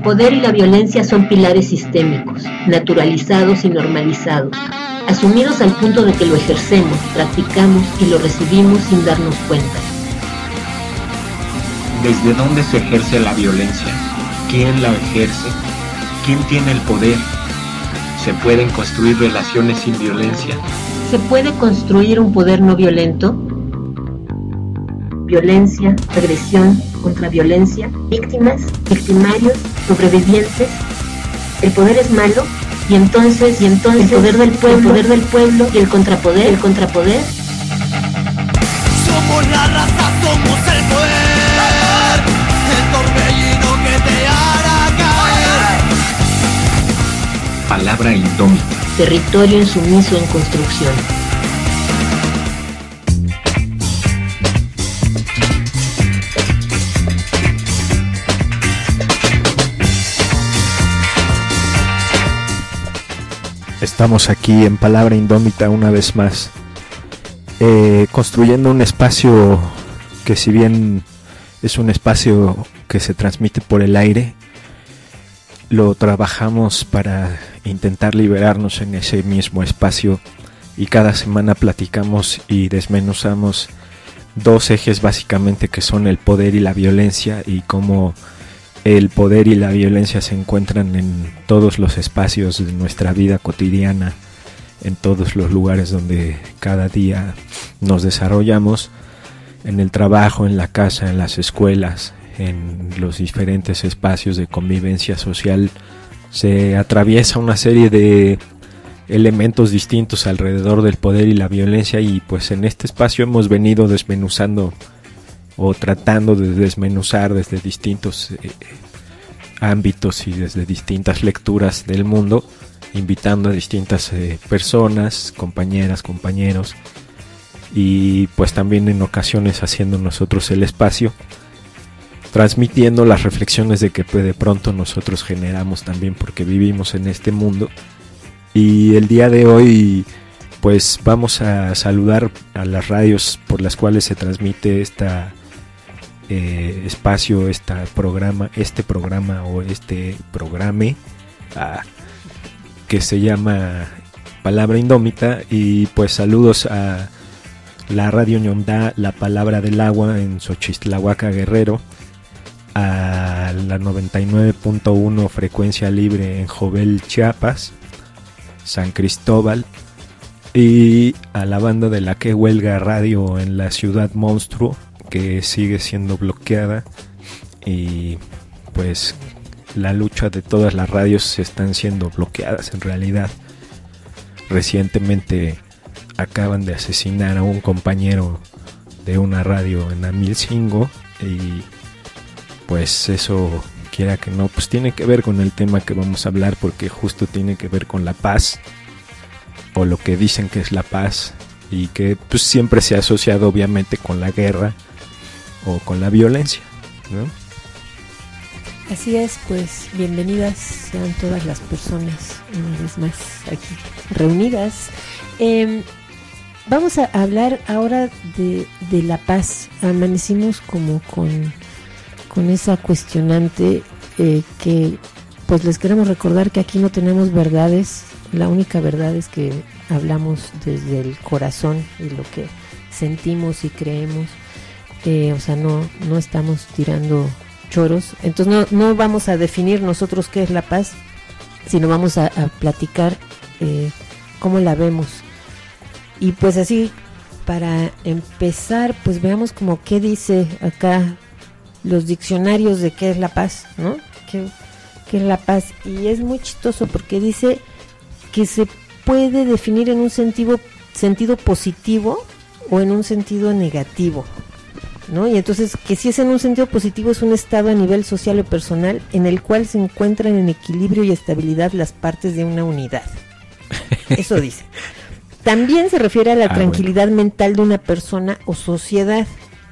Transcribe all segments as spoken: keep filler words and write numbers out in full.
poder y la violencia son pilares sistémicos, naturalizados y normalizados, asumidos al punto de que lo ejercemos, practicamos y lo recibimos sin darnos cuenta. ¿Desde dónde se ejerce la violencia? ¿Quién la ejerce? ¿Quién tiene el poder? ¿Se pueden construir relaciones sin violencia? ¿Se puede construir un poder no violento? Violencia, agresión, contraviolencia, víctimas, victimarios, sobrevivientes. ¿El poder es malo? Y entonces, y entonces, el poder del pueblo, el poder del pueblo y el contrapoder, el contrapoder. Somos la raza, somos el poder, el torbellino que te hará caer. Palabra indómita. Territorio insumiso en construcción. Estamos aquí en Palabra Indómita una vez más, eh, construyendo un espacio que, si bien es un espacio que se transmite por el aire, lo trabajamos para intentar liberarnos en ese mismo espacio, y cada semana platicamos y desmenuzamos dos ejes básicamente, que son el poder y la violencia, y cómo el poder y la violencia se encuentran en todos los espacios de nuestra vida cotidiana, en todos los lugares donde cada día nos desarrollamos, en el trabajo, en la casa, en las escuelas, en los diferentes espacios de convivencia social. Se atraviesa una serie de elementos distintos alrededor del poder y la violencia, y pues en este espacio hemos venido desmenuzando o tratando de desmenuzar desde distintos eh, ámbitos y desde distintas lecturas del mundo, invitando a distintas eh, personas, compañeras, compañeros, y pues también en ocasiones haciendo nosotros el espacio, transmitiendo las reflexiones de que pues, de pronto nosotros generamos también, porque vivimos en este mundo. Y el día de hoy pues vamos a saludar a las radios por las cuales se transmite esta Eh, espacio, este programa, este programa o este programa ah, que se llama Palabra Indómita. Y pues saludos a la Radio Ñondá, La Palabra del Agua en Xochitlahuaca, Guerrero, a la noventa y nueve punto uno Frecuencia Libre en Jovel, Chiapas, San Cristóbal, y a la banda de La Que Huelga Radio en la Ciudad Monstruo, que sigue siendo bloqueada. Y pues la lucha de todas las radios están siendo bloqueadas en realidad. Recientemente acaban de asesinar a un compañero de una radio en Amilcingo, y pues eso, quiera que no, pues tiene que ver con el tema que vamos a hablar, porque justo tiene que ver con la paz, o lo que dicen que es la paz, y que pues siempre se ha asociado obviamente con la guerra o con la violencia, ¿no? Así es, pues bienvenidas sean todas las personas una vez más aquí reunidas. Eh, vamos a hablar ahora de, de la paz. Amanecimos como con, con esa cuestionante eh, que pues les queremos recordar que aquí no tenemos verdades. La única verdad es que hablamos desde el corazón y lo que sentimos y creemos. Eh, o sea, no, no estamos tirando choros. Entonces no, no vamos a definir nosotros qué es la paz, sino vamos a, a platicar eh, cómo la vemos. Y pues así, para empezar, pues veamos como qué dice acá los diccionarios de qué es la paz, ¿no? ¿Qué, qué es la paz? Y es muy chistoso porque dice que se puede definir en un sentido, sentido positivo o en un sentido negativo, ¿no? Y entonces que si es en un sentido positivo, es un estado a nivel social o personal en el cual se encuentran en equilibrio y estabilidad las partes de una unidad. Eso dice. También se refiere a la ah, tranquilidad bueno. mental de una persona o sociedad.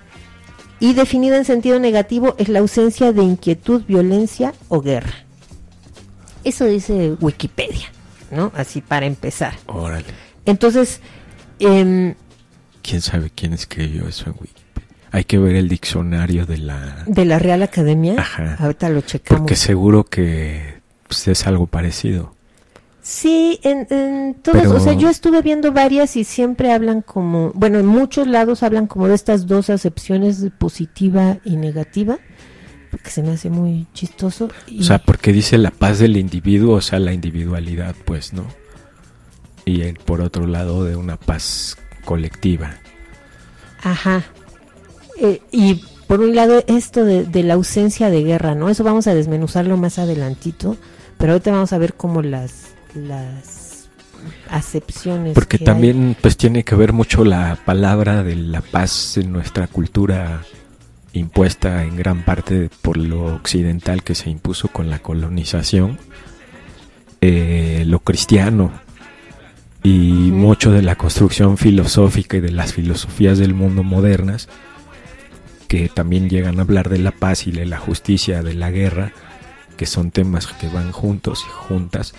Y definida en sentido negativo es la ausencia de inquietud, violencia o guerra. Eso dice Wikipedia, ¿no? Así para empezar. Órale. Entonces, eh, ¿quién sabe quién escribió eso en Wikipedia? Hay que ver el diccionario de la... ¿De la Real Academia? Ajá. Ahorita lo checamos. Porque seguro que pues, es algo parecido. Sí, en, en todos, Pero... o sea, yo estuve viendo varias y siempre hablan como, bueno, en muchos lados hablan como de estas dos acepciones, positiva y negativa, porque se me hace muy chistoso. Y... O sea, porque dice la paz del individuo, o sea, la individualidad, pues, ¿no? Y el, por otro lado, de una paz colectiva. Ajá. Eh, y por un lado esto de, de la ausencia de guerra, ¿no? Eso vamos a desmenuzarlo más adelantito, pero ahorita vamos a ver cómo las las acepciones. Porque que también hay. pues tiene que ver mucho la palabra de la paz en nuestra cultura, impuesta en gran parte por lo occidental que se impuso con la colonización, eh, lo cristiano y Uh-huh. mucho de la construcción filosófica y de las filosofías del mundo modernas, que también llegan a hablar de la paz y de la justicia, de la guerra, que son temas que van juntos y juntas.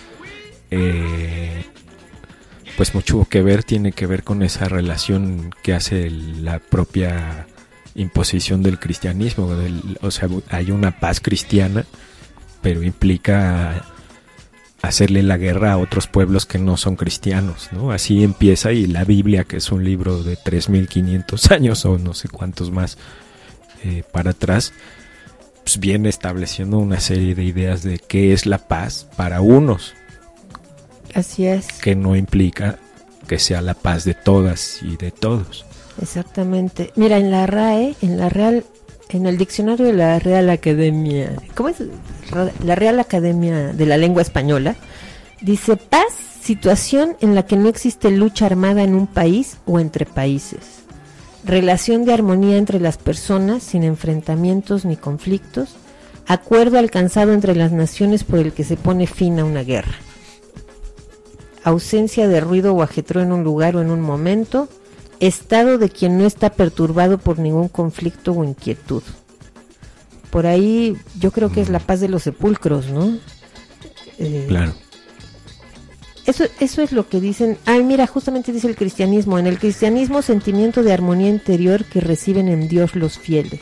Eh, pues mucho que ver, tiene que ver con esa relación que hace el, la propia imposición del cristianismo, del, o sea, hay una paz cristiana, pero implica hacerle la guerra a otros pueblos que no son cristianos, ¿no? Así empieza, y la Biblia, que es un libro de tres mil quinientos años o no sé cuántos más eh, para atrás, pues viene estableciendo una serie de ideas de qué es la paz para unos. Así es. Que no implica que sea la paz de todas y de todos. Exactamente. Mira, en la R A E, en la Real, en el diccionario de la Real Academia, ¿cómo es? La Real Academia de la Lengua Española, dice paz, situación en la que no existe lucha armada en un país o entre países. Relación de armonía entre las personas sin enfrentamientos ni conflictos. Acuerdo alcanzado entre las naciones por el que se pone fin a una guerra. Ausencia de ruido o ajetreo en un lugar o en un momento, estado de quien no está perturbado por ningún conflicto o inquietud. Por ahí yo creo que es la paz de los sepulcros, ¿no? Eh, claro. Eso, eso es lo que dicen. Ay, mira, justamente dice el cristianismo. En el cristianismo, sentimiento de armonía interior que reciben en Dios los fieles.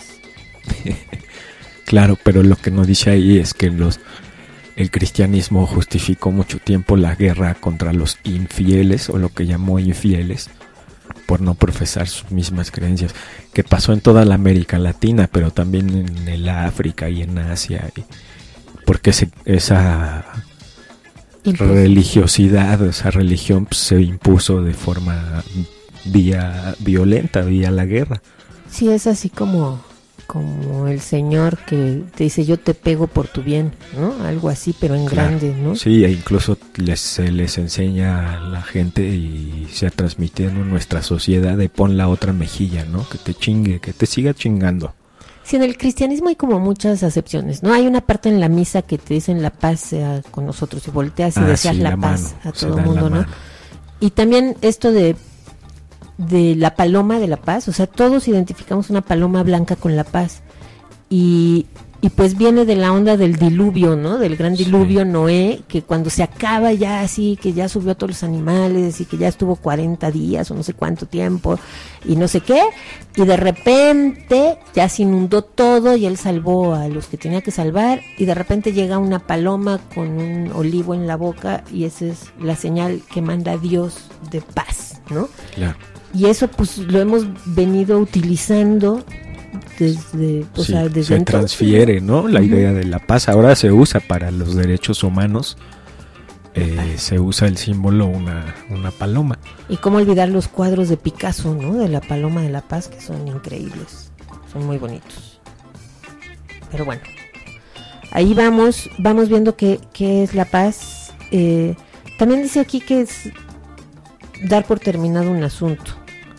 Claro, pero lo que nos dice ahí es que los el cristianismo justificó mucho tiempo la guerra contra los infieles, o lo que llamó infieles, por no profesar sus mismas creencias, que pasó en toda la América Latina, pero también en el África y en Asia, y porque se, esa Impus. religiosidad, esa religión pues, se impuso de forma vía violenta, vía la guerra. Sí, es así como... como el Señor que te dice yo te pego por tu bien, ¿no? Algo así, pero en claro, grande, ¿no? Sí, e incluso les, se les enseña a la gente y se ha transmitido en nuestra sociedad de pon la otra mejilla, ¿no? Que te chingue, que te siga chingando. Sí, en el cristianismo hay como muchas acepciones, ¿no? Hay una parte en la misa que te dicen la paz sea con nosotros y volteas y ah, deseas sí, la, la paz mano, a todo el mundo, ¿no? Mano. Y también esto de de la paloma de la paz, o sea, todos identificamos una paloma blanca con la paz, y, y pues viene de la onda del diluvio, ¿no? Del gran diluvio, sí. Noé, que cuando se acaba ya así, que ya subió a todos los animales y que ya estuvo cuarenta días o no sé cuánto tiempo y no sé qué, y de repente ya se inundó todo y él salvó a los que tenía que salvar, y de repente llega una paloma con un olivo en la boca y esa es la señal que manda Dios de paz, ¿no? Claro. Y eso pues lo hemos venido utilizando desde, o sí, sea, desde se entonces, transfiere, ¿no? La uh-huh. idea de la paz ahora se usa para los derechos humanos, eh, se usa el símbolo una, una paloma. Y cómo olvidar los cuadros de Picasso, ¿no? De la paloma de la paz, que son increíbles, son muy bonitos. Pero bueno, ahí vamos, vamos viendo qué, qué es la paz. Eh, también dice aquí que es dar por terminado un asunto.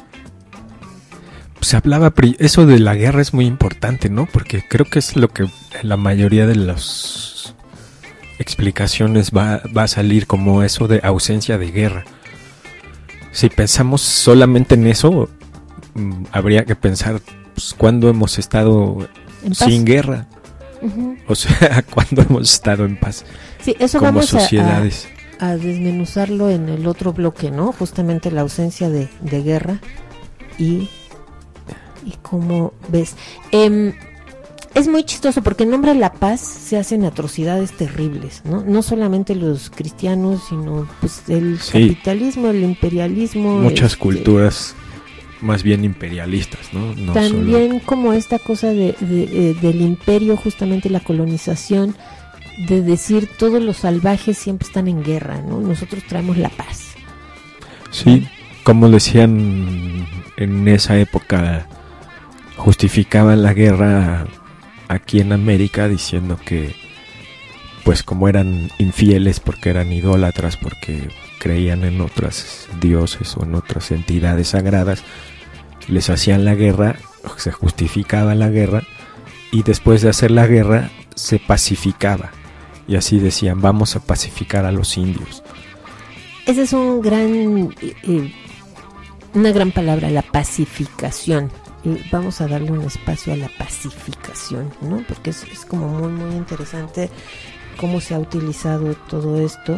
Se hablaba, eso de la guerra es muy importante, ¿no? Porque creo que es lo que la mayoría de las explicaciones va, va a salir como eso de ausencia de guerra. Si pensamos solamente en eso, mmm, habría que pensar pues, cuándo hemos estado sin guerra. Uh-huh. O sea, cuándo hemos estado en paz. Sí, eso como vamos sociedades. A, a desmenuzarlo en el otro bloque, ¿no? Justamente la ausencia de, de guerra y y cómo ves. Eh, es muy chistoso porque en nombre de la paz se hacen atrocidades terribles, ¿no? No solamente los cristianos, sino pues el sí. capitalismo, el imperialismo. Muchas este, culturas más bien imperialistas, ¿no? no también solo... como esta cosa de, de, de, del imperio, justamente la colonización, de decir todos los salvajes siempre están en guerra, ¿no? Nosotros traemos la paz. Sí, como decían en esa época, justificaban la guerra aquí en América diciendo que pues como eran infieles porque eran idólatras, porque creían en otros dioses o en otras entidades sagradas, les hacían la guerra, se justificaba la guerra y después de hacer la guerra se pacificaba y así decían vamos a pacificar a los indios. Ese es un gran eh, una gran palabra, la pacificación. Y vamos a darle un espacio a la pacificación, ¿no? Porque es, es como muy muy interesante cómo se ha utilizado todo esto.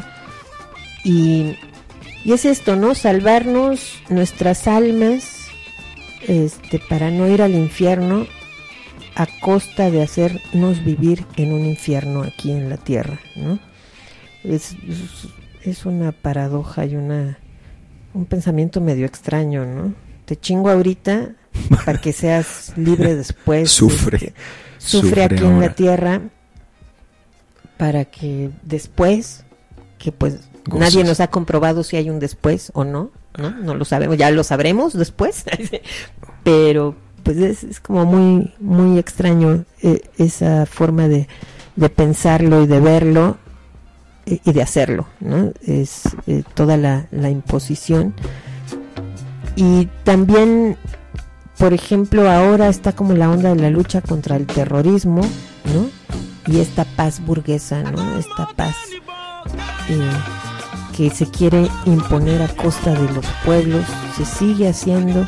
Y, y es esto, ¿no? Salvarnos nuestras almas este, para no ir al infierno a costa de hacernos vivir en un infierno aquí en la tierra, ¿no? Es, es, es una paradoja y una un pensamiento medio extraño, ¿no? Te chingo ahorita para que seas libre después. Sufre. Este, sufre, sufre aquí ahora en la tierra para que después, que pues Goces. Nadie nos ha comprobado si hay un después o no, ¿no? No lo sabemos, ya lo sabremos después. Pero pues es, es como muy muy extraño eh, esa forma de, de pensarlo y de verlo eh, y de hacerlo, ¿no? Es eh, toda la, la imposición. Y también, por ejemplo, ahora está como la onda de la lucha contra el terrorismo, ¿no? Y esta paz burguesa, ¿no? Esta paz eh, que se quiere imponer a costa de los pueblos, se sigue haciendo.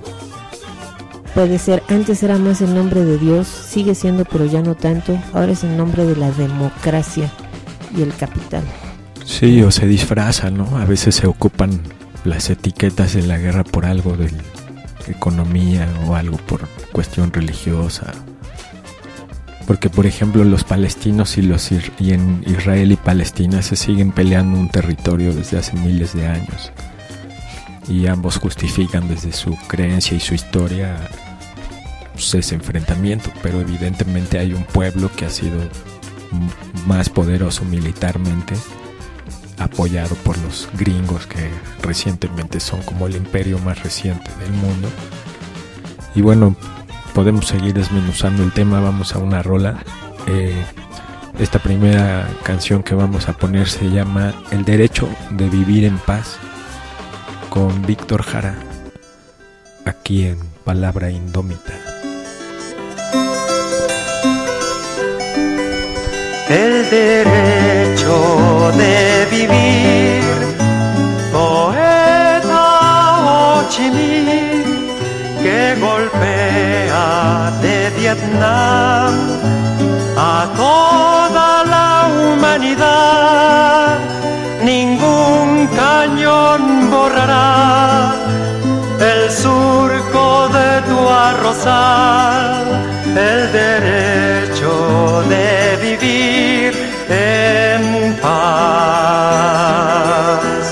Puede ser, antes era más en nombre de Dios, sigue siendo, pero ya no tanto. Ahora es en nombre de la democracia y el capital. Sí, o se disfraza, ¿no? A veces se ocupan las etiquetas de la guerra por algo de economía o algo por cuestión religiosa. Porque, por ejemplo, los palestinos y los y en Israel y Palestina se siguen peleando un territorio desde hace miles de años. Y ambos justifican desde su creencia y su historia pues, ese enfrentamiento, pero evidentemente hay un pueblo que ha sido m- más poderoso militarmente, apoyado por los gringos, que recientemente son como el imperio más reciente del mundo. Y bueno, podemos seguir desmenuzando el tema. Vamos a una rola. Eh, esta primera canción que vamos a poner se llama El Derecho de Vivir en Paz, con Víctor Jara, aquí en Palabra Indómita. El derecho de vivir, poeta Ho Chi Minh, que golpea de Vietnam a toda la humanidad. Ningún cañón borrará el surco de tu arrozal. El derecho de vivir en paz.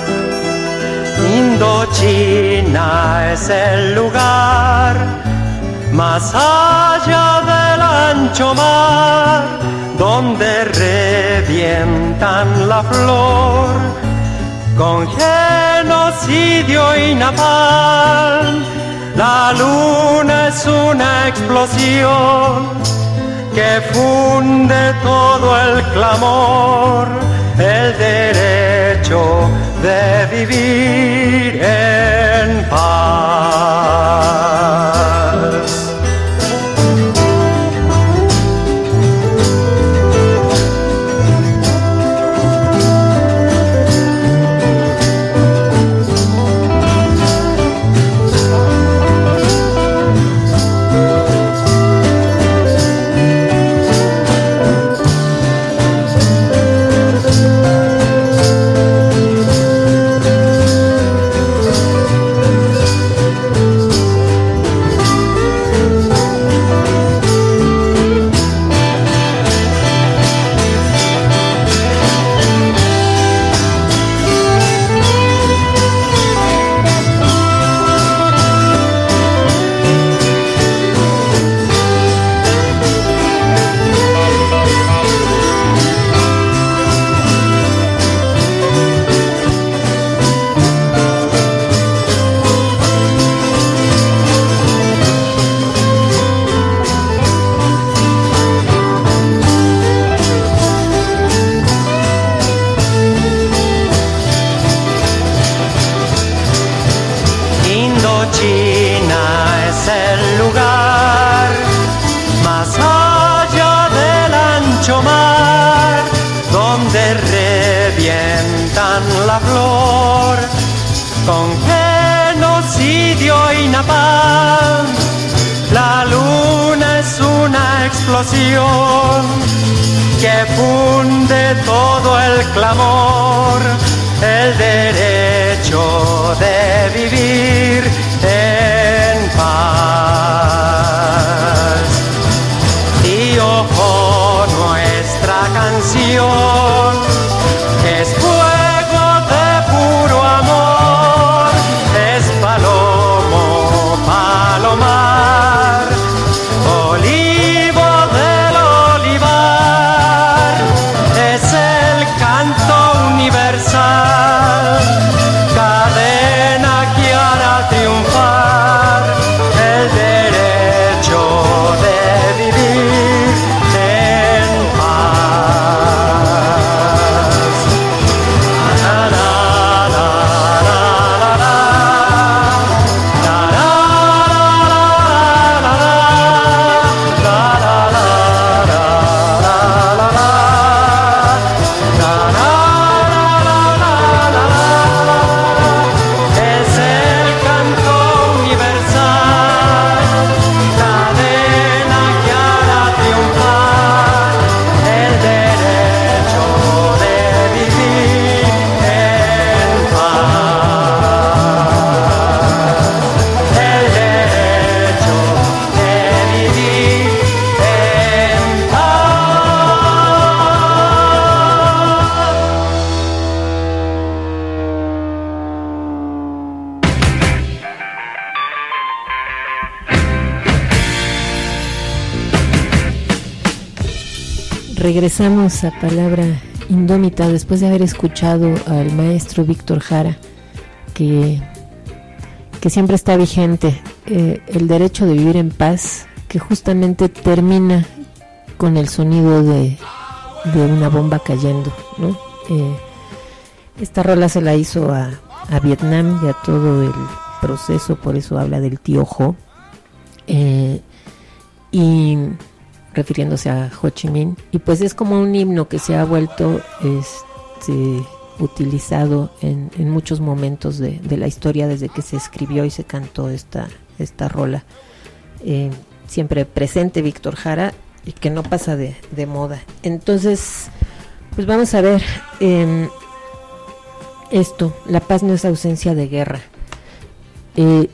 Indochina es el lugar más allá del ancho mar, donde revientan la flor con genocidio y napalm. La luna es una explosión que funde todo el clamor. El derecho de vivir en paz. China es el lugar más allá del ancho mar, donde revientan la flor con genocidio y napalm. La luna es una explosión que funde todo el clamor, el derecho de vivir en paz. Y ojo, nuestra canción es fuego de puro amor, es palomo, palomar, olivo del olivar, es el canto universal, cadena que hará triunfar el derecho de vivir en paz. La, la, la, la, la, la, la, la, es el canto universal, cadena que hará triunfar el derecho de vivir en paz, el derecho de vivir en Regresamos a Palabra Indómita después de haber escuchado al maestro Víctor Jara, que, que siempre está vigente, eh, el derecho de vivir en paz, que justamente termina con el sonido de, de una bomba cayendo, ¿no? Eh, esta rola se la hizo a, a Vietnam y a todo el proceso, por eso habla del tío Ho, eh, y refiriéndose a Ho Chi Minh, y pues es como un himno que se ha vuelto este, utilizado en, en muchos momentos de, de la historia desde que se escribió y se cantó esta, esta rola. Eh, siempre presente Víctor Jara y que no pasa de, de moda. Entonces, pues vamos a ver eh, esto, la paz no es ausencia de guerra. Eh,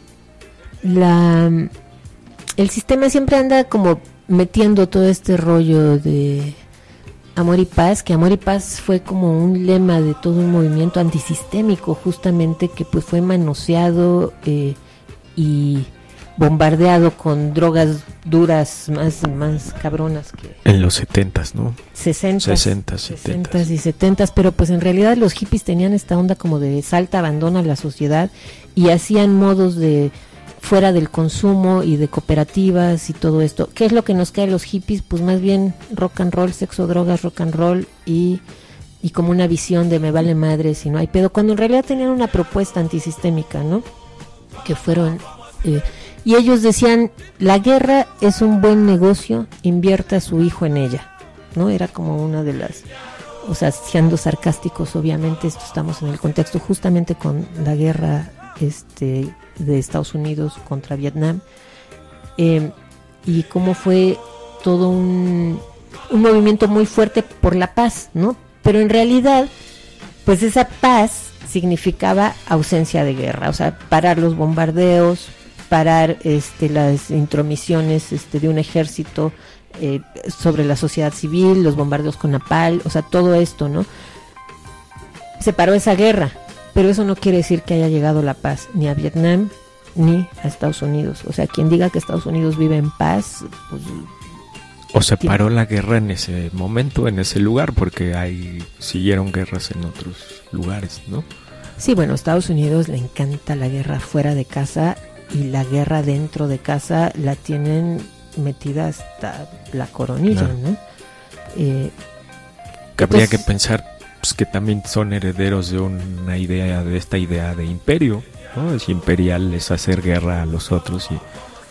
la, el sistema siempre anda como metiendo todo este rollo de amor y paz, que amor y paz fue como un lema de todo un movimiento antisistémico justamente, que pues fue manoseado eh, y bombardeado con drogas duras más, más cabronas que en los setentas, ¿no? sesentas, sesentas, sesentas y setentas, pero pues en realidad los hippies tenían esta onda como de salta, abandona la sociedad, y hacían modos de fuera del consumo y de cooperativas y todo esto. ¿Qué es lo que nos cae a los hippies? Pues más bien rock and roll, sexo, drogas, rock and roll y, y como una visión de me vale madre si no hay pedo, cuando en realidad tenían una propuesta antisistémica, ¿no? Que fueron... Eh, y ellos decían, la guerra es un buen negocio, invierta a su hijo en ella, ¿no? Era como una de las... O sea, siendo sarcásticos, obviamente, esto estamos en el contexto justamente con la guerra este de Estados Unidos contra Vietnam, eh, y cómo fue todo un, un movimiento muy fuerte por la paz, ¿no? Pero en realidad, pues esa paz significaba ausencia de guerra, o sea, parar los bombardeos, parar este, las intromisiones este, de un ejército eh, sobre la sociedad civil, los bombardeos con napalm, o sea, todo esto, ¿no? Se paró esa guerra, pero eso no quiere decir que haya llegado la paz ni a Vietnam ni a Estados Unidos. O sea, quien diga que Estados Unidos vive en paz, pues... O se paró la guerra en ese momento, en ese lugar, porque ahí siguieron guerras en otros lugares, ¿no? Sí, bueno, a Estados Unidos le encanta la guerra fuera de casa, y la guerra dentro de casa la tienen metida hasta la coronilla, claro, ¿no? Eh, Habría entonces, que pensar pues, que también son herederos de una idea, de esta idea de imperio, ¿no? Es imperial, es hacer guerra a los otros, y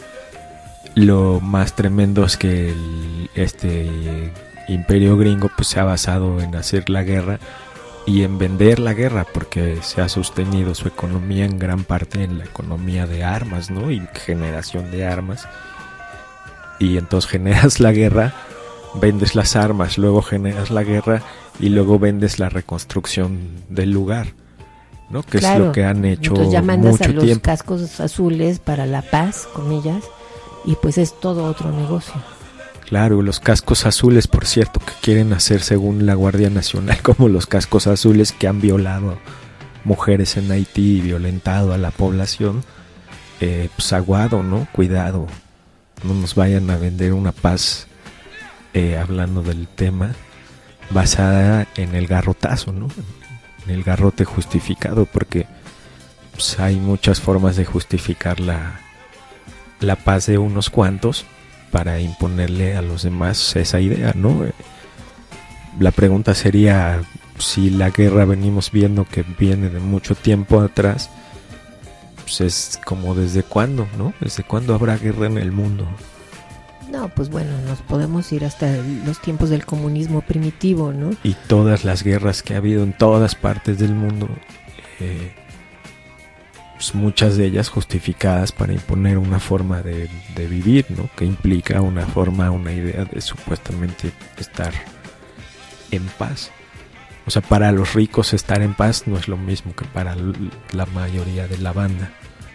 lo más tremendo es que el, este imperio gringo pues se ha basado en hacer la guerra y en vender la guerra, porque se ha sostenido su economía en gran parte en la economía de armas, ¿no? Y generación de armas. Y entonces generas la guerra, vendes las armas, luego generas la guerra y luego vendes la reconstrucción del lugar, ¿no? Que claro, es lo que han hecho entonces ya mandas mucho a los tiempo. Cascos Azules para la paz, comillas, y pues es todo otro negocio. Claro, los cascos azules, por cierto, que quieren hacer según la Guardia Nacional como los cascos azules que han violado mujeres en Haití y violentado a la población. Eh, pues aguado, ¿no? Cuidado, no nos vayan a vender una paz, eh, hablando del tema, basada en el garrotazo, ¿no? En el garrote justificado, porque pues, hay muchas formas de justificar la, la paz de unos cuantos para imponerle a los demás esa idea, ¿no? La pregunta sería, si la guerra venimos viendo que viene de mucho tiempo atrás, pues es como desde cuándo, ¿no? ¿Desde cuándo habrá guerra en el mundo? No, pues bueno, nos podemos ir hasta los tiempos del comunismo primitivo, ¿no? Y todas las guerras que ha habido en todas partes del mundo, eh, pues muchas de ellas justificadas para imponer una forma de, de vivir, ¿no? Que implica una forma, una idea de supuestamente estar en paz. O sea, para los ricos estar en paz no es lo mismo que para la mayoría de la banda.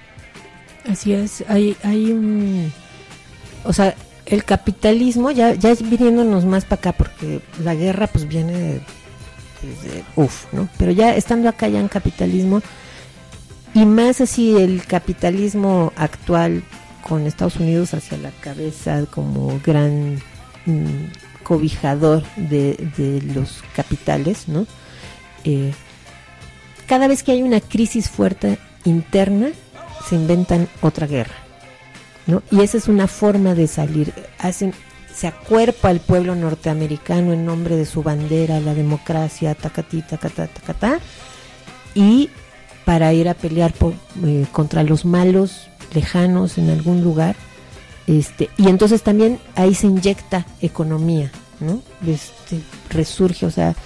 Así es, hay, hay un... O sea, el capitalismo, ya, ya viniéndonos más para acá, porque la guerra pues viene de, de uf, ¿no? Pero ya estando acá ya en capitalismo, y más así el capitalismo actual con Estados Unidos hacia la cabeza como gran mmm, cobijador de, de los capitales, ¿no? Eh, cada vez que hay una crisis fuerte interna, se inventan otra guerra, ¿no? Y esa es una forma de salir. Hacen, se acuerpa al pueblo norteamericano en nombre de su bandera, la democracia, tacatí, tacatá, tacatá, y para ir a pelear por, eh, contra los malos lejanos en algún lugar, este, y entonces también ahí se inyecta economía, ¿no? Este, resurge, o sea,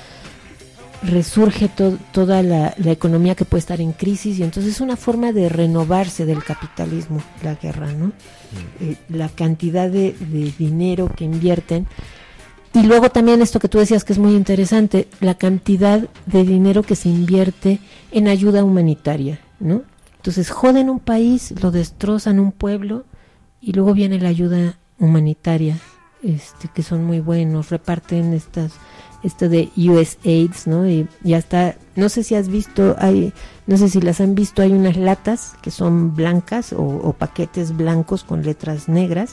resurge to, toda la, la economía que puede estar en crisis, y entonces es una forma de renovarse del capitalismo, la guerra, ¿no? Mm. Eh, la cantidad de, de dinero que invierten, y luego también esto que tú decías que es muy interesante, la cantidad de dinero que se invierte en ayuda humanitaria, ¿no? Entonces joden un país, lo destrozan un pueblo, y luego viene la ayuda humanitaria, este, que son muy buenos, reparten estas, esto de U S A I D S, ¿no? Y ya está, no sé si has visto, hay, no sé si las han visto, hay unas latas que son blancas o, o paquetes blancos con letras negras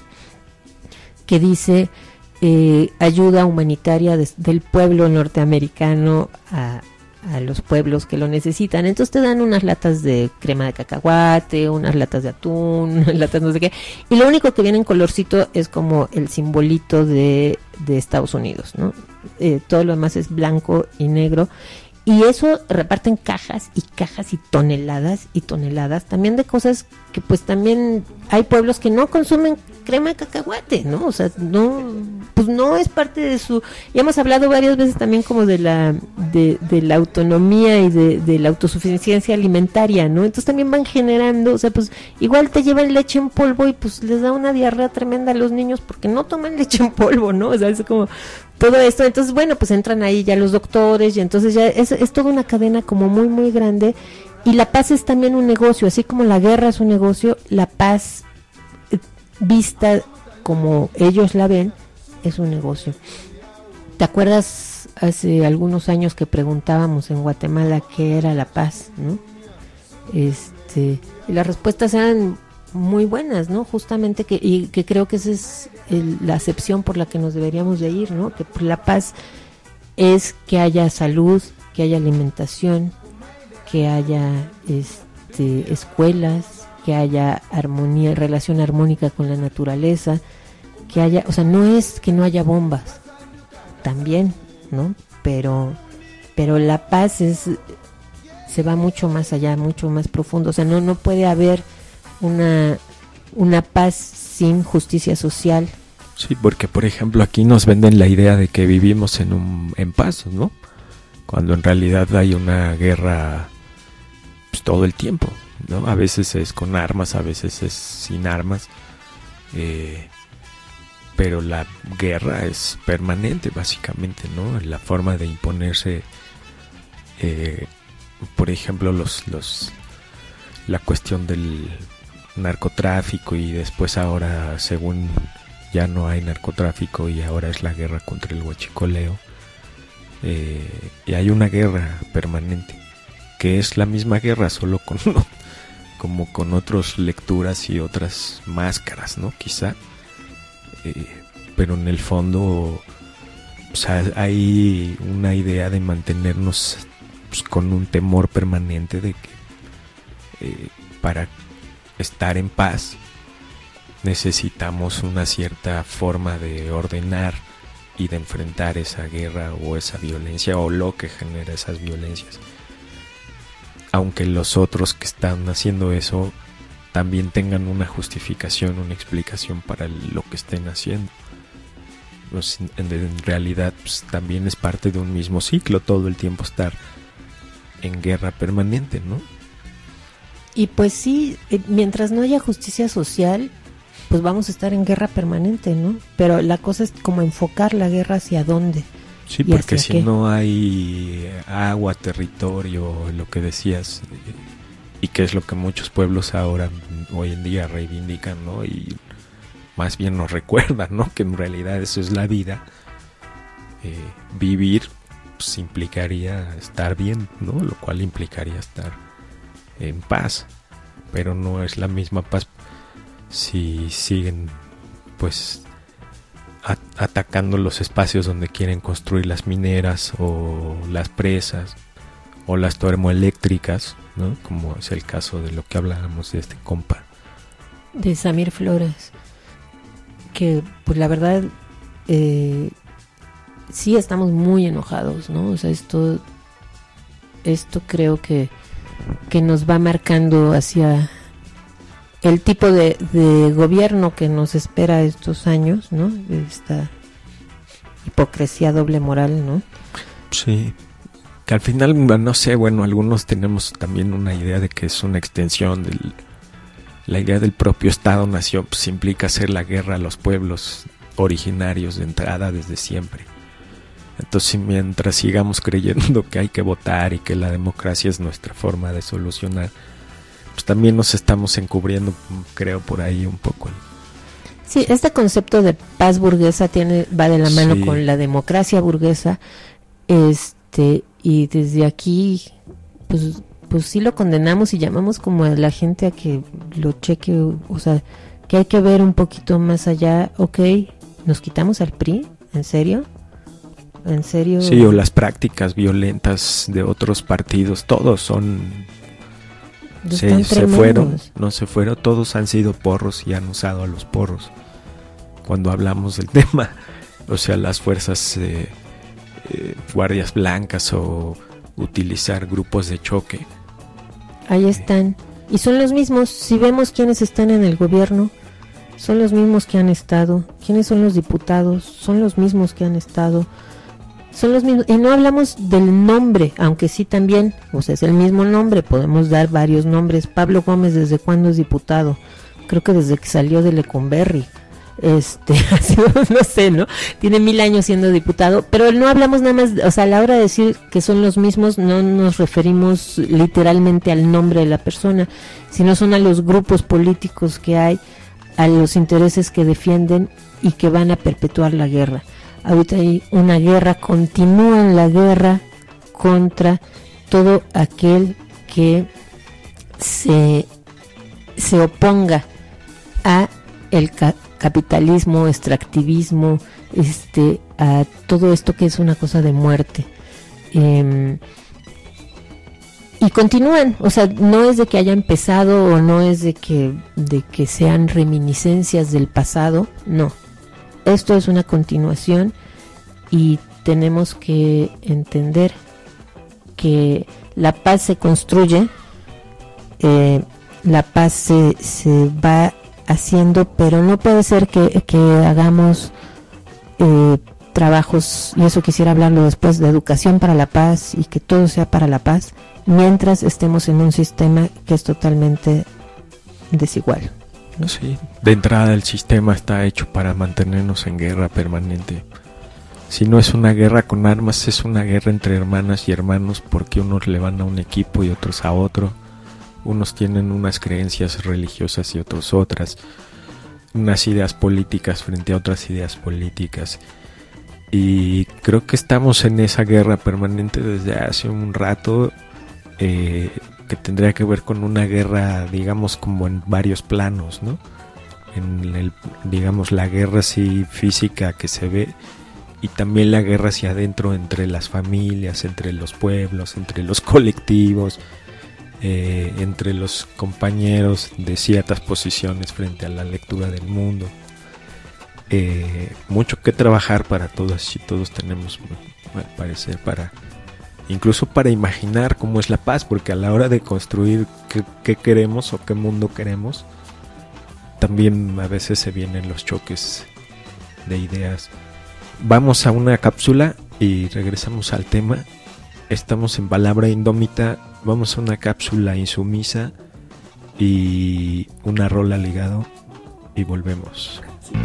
que dice eh, ayuda humanitaria de, del pueblo norteamericano a, a los pueblos que lo necesitan. Entonces te dan unas latas de crema de cacahuate, unas latas de atún, unas latas no sé qué, y lo único que viene en colorcito es como el simbolito de, de Estados Unidos, ¿no? Eh, todo lo demás es blanco y negro, y eso reparten cajas y cajas y toneladas y toneladas también de cosas que pues también hay pueblos que no consumen crema de cacahuate, ¿no? O sea, no, pues no es parte de su, ya hemos hablado varias veces también como de la de, de la autonomía y de, de la autosuficiencia alimentaria, ¿no? Entonces también van generando, o sea, pues igual te llevan leche en polvo y pues les da una diarrea tremenda a los niños porque no toman leche en polvo, ¿no? O sea, es como todo esto, entonces bueno, pues entran ahí ya los doctores y entonces ya es, es toda una cadena como muy muy grande, y la paz es también un negocio, así como la guerra es un negocio, la paz eh, vista como ellos la ven es un negocio. ¿Te acuerdas hace algunos años que preguntábamos en Guatemala qué era la paz, ¿no? Este, y las respuestas eran muy buenas, ¿no? Justamente que, y que creo que esa es el, la acepción por la que nos deberíamos de ir, ¿no? Que la paz es que haya salud, que haya alimentación, que haya este, escuelas, que haya armonía, relación armónica con la naturaleza, que haya, o sea, no es que no haya bombas, también, ¿no? Pero, pero la paz es se va mucho más allá, mucho más profundo. O sea, no, no puede haber una, una paz sin justicia social. Sí, porque por ejemplo aquí nos venden la idea de que vivimos en un en paz, ¿no? Cuando en realidad hay una guerra pues, todo el tiempo, ¿no? A veces es con armas, a veces es sin armas, eh, pero la guerra es permanente básicamente, ¿no? La forma de imponerse, eh, por ejemplo, los los la cuestión del narcotráfico y después ahora según ya no hay narcotráfico y ahora es la guerra contra el huachicoleo, eh, y hay una guerra permanente que es la misma guerra solo con como con otras lecturas y otras máscaras, ¿no? Quizá, eh, pero en el fondo, o sea, hay una idea de mantenernos pues, con un temor permanente de que eh, para estar en paz necesitamos una cierta forma de ordenar y de enfrentar esa guerra o esa violencia o lo que genera esas violencias, aunque los otros que están haciendo eso también tengan una justificación, una explicación para lo que estén haciendo. Pues en, en realidad pues, también es parte de un mismo ciclo todo el tiempo estar en guerra permanente, ¿no? Y pues sí, eh, mientras no haya justicia social, pues vamos a estar en guerra permanente, ¿no? Pero la cosa es como enfocar la guerra hacia dónde. Sí, porque si qué? no hay agua, territorio, lo que decías, y que es lo que muchos pueblos ahora, hoy en día reivindican, ¿no? Y más bien nos recuerdan, ¿no? Que en realidad eso es la vida. Eh, vivir pues, implicaría estar bien, ¿no? Lo cual implicaría estar en paz, pero no es la misma paz si siguen pues a- atacando los espacios donde quieren construir las mineras o las presas o las termoeléctricas, ¿no? Como es el caso de lo que hablábamos de este compa de Samir Flores, que pues la verdad eh, sí estamos muy enojados, ¿no? O sea, esto esto creo que que nos va marcando hacia el tipo de, de gobierno que nos espera estos años, ¿no? Esta hipocresía, doble moral, ¿no? Sí, que al final, no sé, bueno, algunos tenemos también una idea de que es una extensión de la idea del propio Estado-nación, pues implica hacer la guerra a los pueblos originarios de entrada desde siempre. Entonces, mientras sigamos creyendo que hay que votar y que la democracia es nuestra forma de solucionar, pues también nos estamos encubriendo, creo, por ahí un poco. Sí, este concepto de paz burguesa tiene va de la mano Sí. con la democracia burguesa, este y desde aquí, pues, pues sí lo condenamos y llamamos como a la gente a que lo cheque, o sea, que hay que ver un poquito más allá. Ok, ¿nos quitamos al P R I? ¿En serio? ¿En serio? Sí, o las prácticas violentas de otros partidos, todos son... Se, se fueron, no se fueron, todos han sido porros y han usado a los porros. Cuando hablamos del tema, o sea, las fuerzas eh, eh, guardias blancas o utilizar grupos de choque. Ahí están. Y son los mismos, si vemos quiénes están en el gobierno, son los mismos que han estado. ¿Quiénes son los diputados? Son los mismos que han estado. Son los mismos, y no hablamos del nombre, aunque sí también, o sea, es el mismo nombre, podemos dar varios nombres. Pablo Gómez, ¿desde cuándo es diputado? Creo que desde que salió de Lecumberri. Este, así, no sé, ¿no? Tiene mil años siendo diputado, pero no hablamos nada más, o sea, a la hora de decir que son los mismos, no nos referimos literalmente al nombre de la persona, sino son a los grupos políticos que hay, a los intereses que defienden y que van a perpetuar la guerra. Ahorita hay una guerra, continúan la guerra contra todo aquel que se, se oponga a el ca- capitalismo, extractivismo, este, a todo esto que es una cosa de muerte. Eh, y continúan, o sea, no es de que haya empezado o no es de que, de que sean reminiscencias del pasado, no. Esto es una continuación y tenemos que entender que la paz se construye, eh, la paz se, se va haciendo, pero no puede ser que, que hagamos eh, trabajos, y eso quisiera hablarlo después, de educación para la paz y que todo sea para la paz, mientras estemos en un sistema que es totalmente desigual, ¿no? Sí, de entrada el sistema está hecho para mantenernos en guerra permanente. Si no es una guerra con armas, es una guerra entre hermanas y hermanos, porque unos le van a un equipo y otros a otro. Unos tienen unas creencias religiosas y otros otras, unas ideas políticas frente a otras ideas políticas. Y creo que estamos en esa guerra permanente desde hace un rato, eh, que tendría que ver con una guerra, digamos, como en varios planos, ¿no? En el, digamos, la guerra así física que se ve, y también la guerra hacia adentro entre las familias, entre los pueblos, entre los colectivos, eh, entre los compañeros de ciertas posiciones frente a la lectura del mundo. Eh, mucho que trabajar para todos, y todos tenemos, al parecer, para incluso para imaginar cómo es la paz, porque a la hora de construir qué, qué queremos o qué mundo queremos, también a veces se vienen los choques de ideas. Vamos a una cápsula y regresamos al tema. Estamos en Palabra Indómita. Vamos a una cápsula insumisa y una rola ligado y volvemos.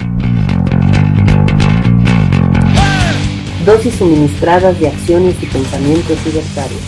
Dosis suministradas de acciones y pensamientos libertarios.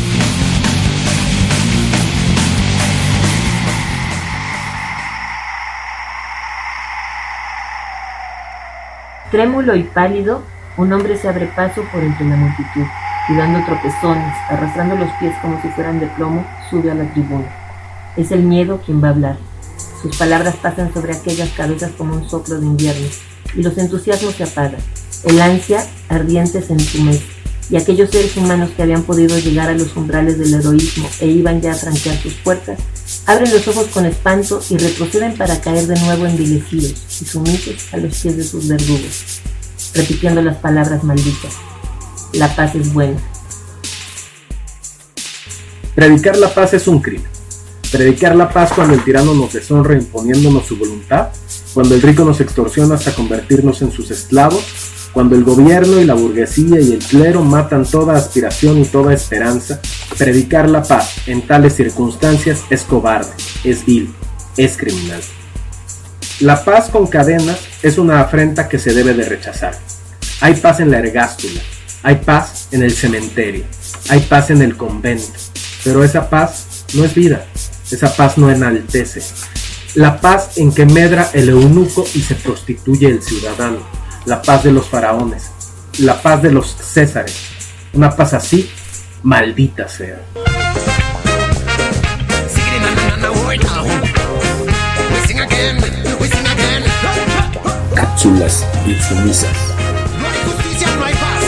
Trémulo y pálido, un hombre se abre paso por entre la multitud, y dando tropezones, arrastrando los pies como si fueran de plomo, sube a la tribuna. Es el miedo quien va a hablar. Sus palabras pasan sobre aquellas cabezas como un soplo de invierno, y los entusiasmos se apagan. El ansia ardiente se entumece, y aquellos seres humanos que habían podido llegar a los umbrales del heroísmo e iban ya a franquear sus puertas, abren los ojos con espanto y retroceden para caer de nuevo envilecidos y sumisos a los pies de sus verdugos, repitiendo las palabras malditas: la paz es buena. Predicar la paz es un crimen. Predicar la paz cuando el tirano nos deshonra imponiéndonos su voluntad, cuando el rico nos extorsiona hasta convertirnos en sus esclavos, cuando el gobierno y la burguesía y el clero matan toda aspiración y toda esperanza. Predicar la paz en tales circunstancias es cobarde, es vil, es criminal. La paz con cadenas es una afrenta que se debe de rechazar. Hay paz en la ergástula, hay paz en el cementerio, hay paz en el convento, pero esa paz no es vida, esa paz no enaltece. La paz en que medra el eunuco y se prostituye el ciudadano, la paz de los faraones, la paz de los césares, una paz así, maldita sea. Cápsulas insumisas. No hay justicia, no hay paz.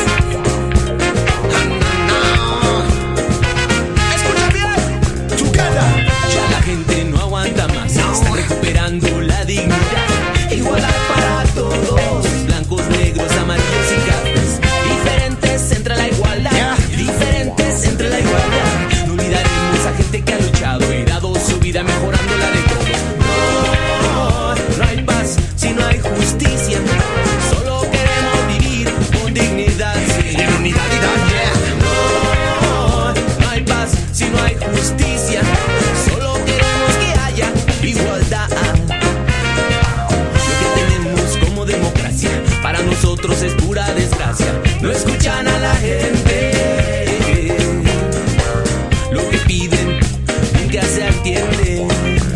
Escucha bien, Chucada. Ya la gente no aguanta más. Está recuperando la dignidad. Igualdad para todos. Blancos, negros, amarillos y cafés. Diferentes entre la igualdad. Yeah. Diferentes entre la igualdad. No olvidaremos a gente que ha luchado y dado su vida mejorando la de todos. No, no hay paz si no hay justicia. Solo queremos vivir con dignidad. Sí. En unidad y dan, yeah. No, no hay paz si no hay justicia. Solo queremos que haya igualdad. Lo que tenemos como democracia para nosotros es pura desgracia. No escuchan a la gente. Lo que piden nunca se atiende.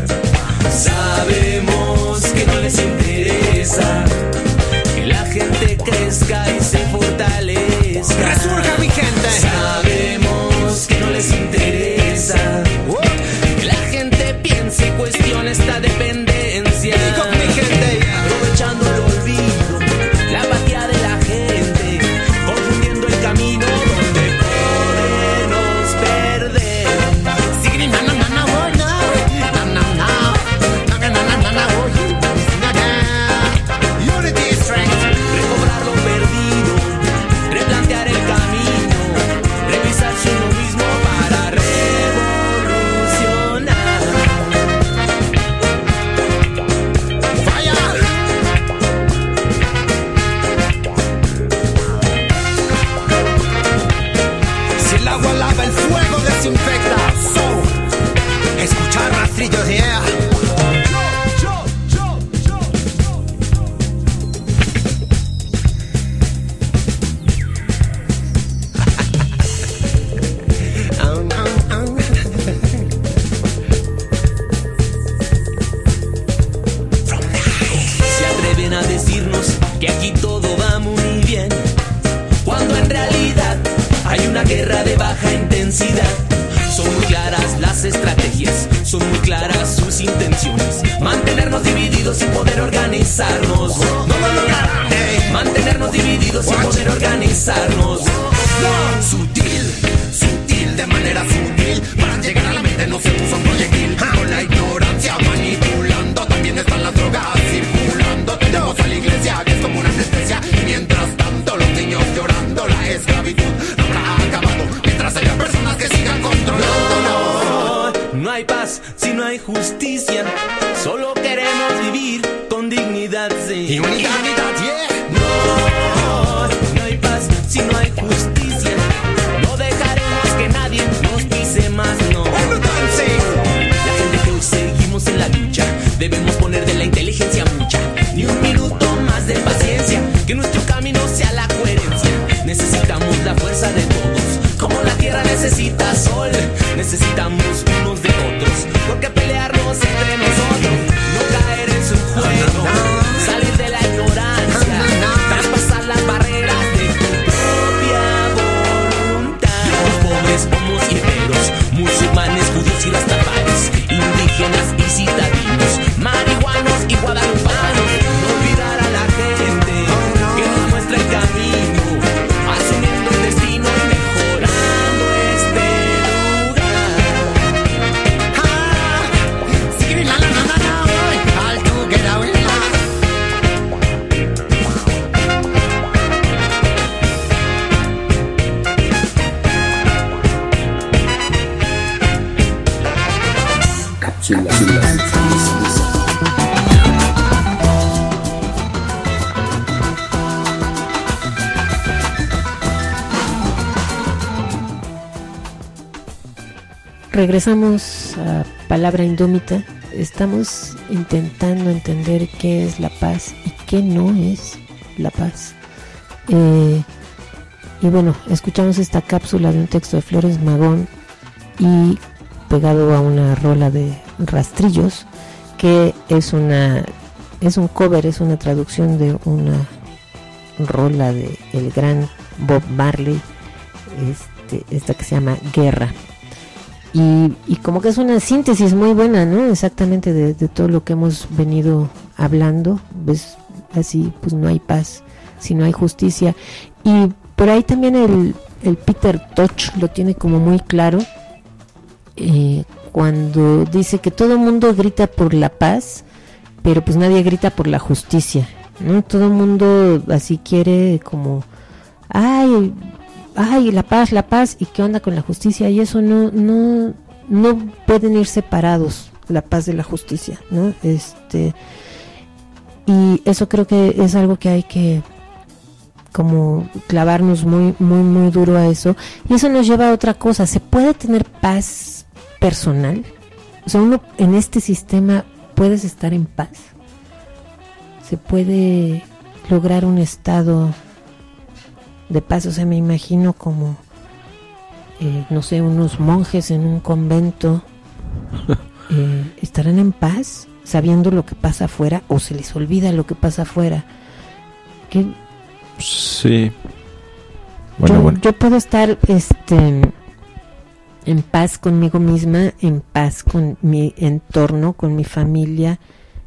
Sabemos que no les interesa que la gente crezca y se fortalezca. Resurja mi gente. Sabemos que no les interesa que la gente piense y cuestione esta dependencia. Mi gente, aprovechando el olvido, la apatía de la gente, confundiendo el camino donde podemos perder. Sigue na na na na oh, no. Na na na na na na na na oh, you. Unity strength. Recobrar lo perdido. salen a decirnos que aquí todo va muy bien, cuando en realidad hay una guerra de baja intensidad. Son muy claras las estrategias, son muy claras sus intenciones. Mantenernos divididos sin poder organizarnos. No lo lograrán, eh. Mantenernos divididos sin poder organizarnos. No. Sutil, sutil, de manera sutil, para llegar a la mente no se usa un proyectil. Con la ignorancia manipulando, también están las drogas circulando. Tenemos a la iglesia que es como una anestesia, y mientras tanto los niños llorando, la esclavitud no habrá acabado mientras haya personas que sigan controlando. No, no hay paz si no hay justicia. Solo queremos vivir con dignidad, sí. Y unidad, unidad, yeah. No, no hay paz si no hay justicia. No dejaremos que nadie nos pise más, no. La gente que hoy seguimos en la lucha, debemos poner de la inteligencia mucha. Ni un minuto más de paciencia, que nuestro camino sea la coherencia. Necesitamos la fuerza de todos, como la tierra necesita sol. Necesitamos unos de otros, porque pelearnos entre nosotros, no caer en su juego, salir de la ignorancia, traspasar las barreras de tu propia voluntad. Los pobres, homos y heteros, musulmanes, judíos y rastafaris, indígenas y citadinos, marihuanos y guadalupanos. No olvidar a la gente que nos muestra el camino, asumiendo el destino y mejorando este lugar. Ah, sí, la, la, la, la, la, all together we love. Cápsula. Regresamos a Palabra Indómita. Estamos intentando entender qué es la paz y qué no es la paz. Eh, y bueno, escuchamos esta cápsula de un texto de Flores Magón y pegado a una rola de Rastrillos, que es una es un cover, es una traducción de una rola de el gran Bob Marley, este, esta que se llama Guerra. Y, y como que es una síntesis muy buena, ¿no? Exactamente de, de todo lo que hemos venido hablando. Ves, así pues no hay paz si no hay justicia. Y por ahí también el, el Peter Tosh lo tiene como muy claro, eh, cuando dice que todo el mundo grita por la paz, pero pues nadie grita por la justicia, ¿no? Todo el mundo así quiere como, ay... ay, la paz, la paz, y qué onda con la justicia, y eso no, no, no pueden ir separados, la paz de la justicia, ¿no? Este, y eso creo que es algo que hay que como clavarnos muy, muy, muy duro a eso, y eso nos lleva a otra cosa. ¿Se puede tener paz personal? O sea, uno en este sistema puedes estar en paz, se puede lograr un estado de paz. O sea, me imagino como eh, no sé, unos monjes en un convento eh, estarán en paz sabiendo lo que pasa afuera, o se les olvida lo que pasa afuera. ¿Qué? Sí. Bueno, yo, bueno. yo puedo estar este en paz conmigo misma, en paz con mi entorno, con mi familia,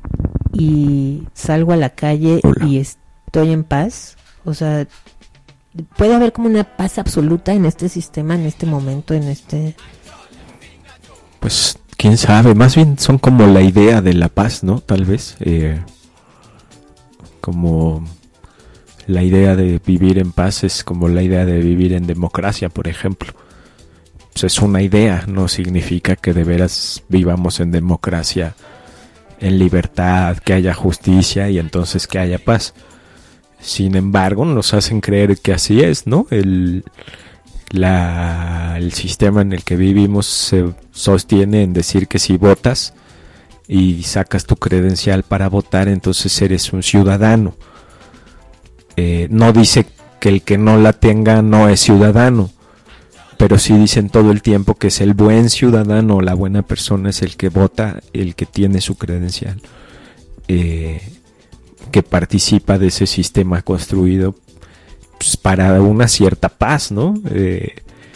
y salgo a la calle Hola. y estoy en paz. O sea, puede haber como una paz absoluta en este sistema, en este momento, en este... Pues quién sabe, más bien son como la idea de la paz, ¿no? Tal vez eh, como la idea de vivir en paz es como la idea de vivir en democracia, por ejemplo. Pues es una idea, no significa que de veras vivamos en democracia, en libertad, que haya justicia y entonces que haya paz. Sin embargo, nos hacen creer que así es, ¿no? El, la, el sistema en el que vivimos se sostiene en decir que si votas y sacas tu credencial para votar, entonces eres un ciudadano. Eh, no dice que el que no la tenga no es ciudadano, pero sí dicen todo el tiempo que es el buen ciudadano, la buena persona es el que vota, el que tiene su credencial. Eh, que participa de ese sistema construido pues, para una cierta paz, ¿no? Eh,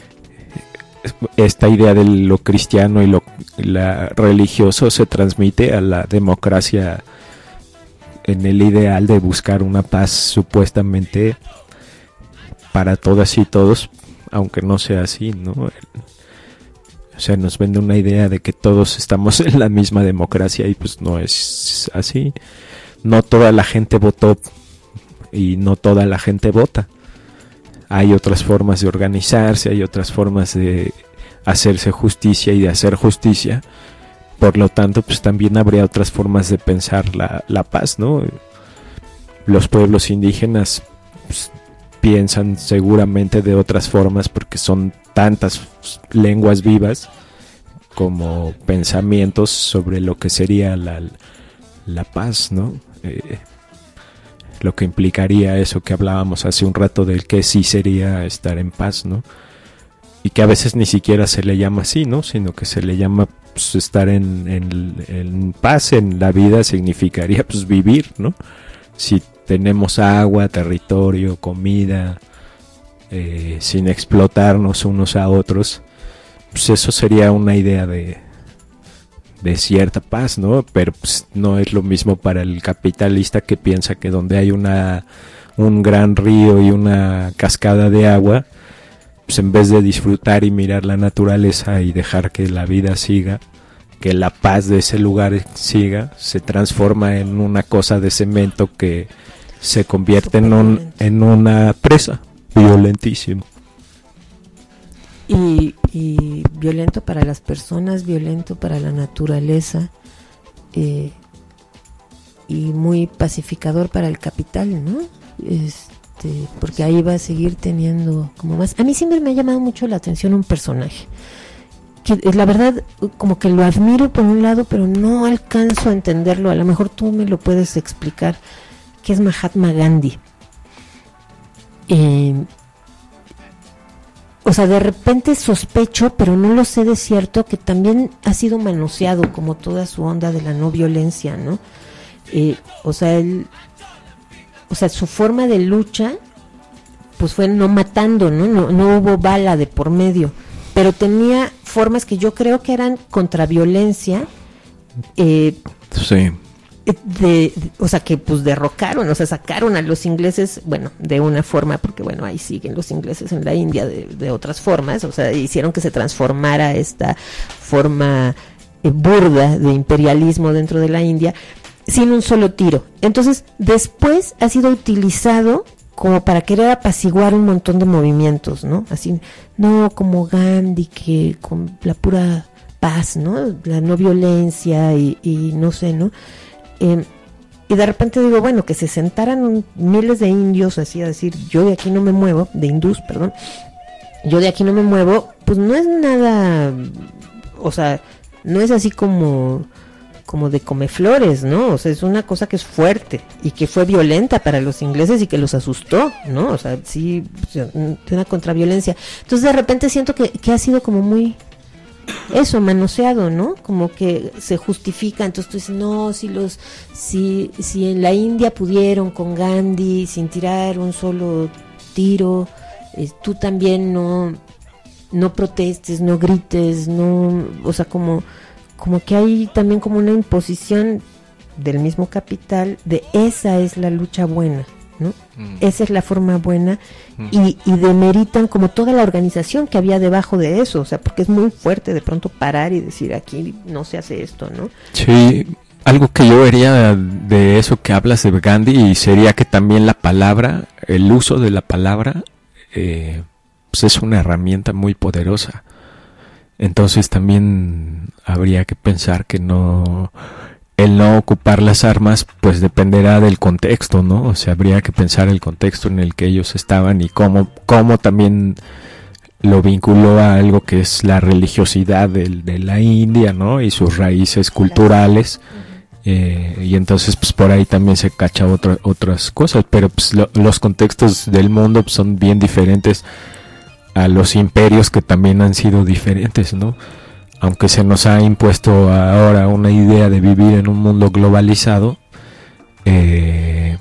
esta idea de lo cristiano y lo la religioso se transmite a la democracia en el ideal de buscar una paz supuestamente para todas y todos, aunque no sea así, ¿no? O sea, nos vende una idea de que todos estamos en la misma democracia y pues no es así. No toda la gente votó y no toda la gente vota. Hay otras formas de organizarse, hay otras formas de hacerse justicia y de hacer justicia. Por lo tanto, pues también habría otras formas de pensar la, la paz, ¿no? Los pueblos indígenas pues, piensan seguramente de otras formas porque son tantas lenguas vivas como pensamientos sobre lo que sería la, la paz, ¿no? Eh, lo que implicaría eso que hablábamos hace un rato del que sí sería estar en paz, ¿no? Y que a veces ni siquiera se le llama así, ¿no? Sino que se le llama pues, estar en, en, en paz en la vida significaría pues vivir, ¿no? Si tenemos agua, territorio, comida, eh, sin explotarnos unos a otros, pues eso sería una idea de, de cierta paz, ¿no? Pero pues, no es lo mismo para el capitalista que piensa que donde hay una un gran río y una cascada de agua, pues en vez de disfrutar y mirar la naturaleza y dejar que la vida siga, que la paz de ese lugar siga, se transforma en una cosa de cemento que se convierte en, un, en una presa, violentísimo. Y, y violento para las personas, violento para la naturaleza, eh, y muy pacificador para el capital, ¿no? Este, porque ahí va a seguir teniendo como más. A mí siempre me ha llamado mucho la atención un personaje que la verdad como que lo admiro por un lado, pero no alcanzo a entenderlo. A lo mejor tú me lo puedes explicar, que es Mahatma Gandhi. Eh, o sea, de repente sospecho, pero no lo sé de cierto, que también ha sido manoseado como toda su onda de la no violencia, ¿no? Eh, o sea, él, o sea, su forma de lucha, pues fue no matando, ¿no? No, no hubo bala de por medio, pero tenía formas que yo creo que eran contra violencia, eh, sí. De, de, o sea, que pues derrocaron, o sea, sacaron a los ingleses, bueno, de una forma, porque bueno, ahí siguen los ingleses en la India de, de otras formas, o sea, hicieron que se transformara esta forma eh, burda de imperialismo dentro de la India, sin un solo tiro. Entonces, después ha sido utilizado como para querer apaciguar un montón de movimientos, ¿no? Así, no como Gandhi, que con la pura paz, ¿no? La no violencia y, y no sé, ¿no? Eh, y de repente digo, bueno, que se sentaran un, miles de indios así a decir, yo de aquí no me muevo, de hindús, perdón, yo de aquí no me muevo, pues no es nada, o sea, no es así como como de comeflores, ¿no? O sea, es una cosa que es fuerte y que fue violenta para los ingleses y que los asustó, ¿no? O sea, sí, una contraviolencia. Entonces de repente siento que, que ha sido como muy eso, manoseado, ¿no? Como que se justifica, entonces tú dices, no, si los, si, si en la India pudieron con Gandhi sin tirar un solo tiro, eh, tú también no, no protestes, no grites, no, o sea, como, como que hay también como una imposición del mismo capital de esa es la lucha buena, ¿no? Mm. Esa es la forma buena, mm. y, y demeritan como toda la organización que había debajo de eso, o sea, porque es muy fuerte de pronto parar y decir aquí no se hace esto, ¿no? Sí, algo que yo vería de eso que hablas de Gandhi sería que también la palabra, el uso de la palabra, eh, pues es una herramienta muy poderosa. Entonces también habría que pensar que no, el no ocupar las armas pues dependerá del contexto, ¿no? O sea, habría que pensar el contexto en el que ellos estaban y cómo, cómo también lo vinculó a algo que es la religiosidad de, de la India, ¿no? Y sus raíces culturales, eh, y entonces pues por ahí también se cacha otra, otras cosas, pero pues lo, los contextos del mundo pues, son bien diferentes a los imperios que también han sido diferentes, ¿no? Aunque se nos ha impuesto ahora una idea de vivir en un mundo globalizado, eh,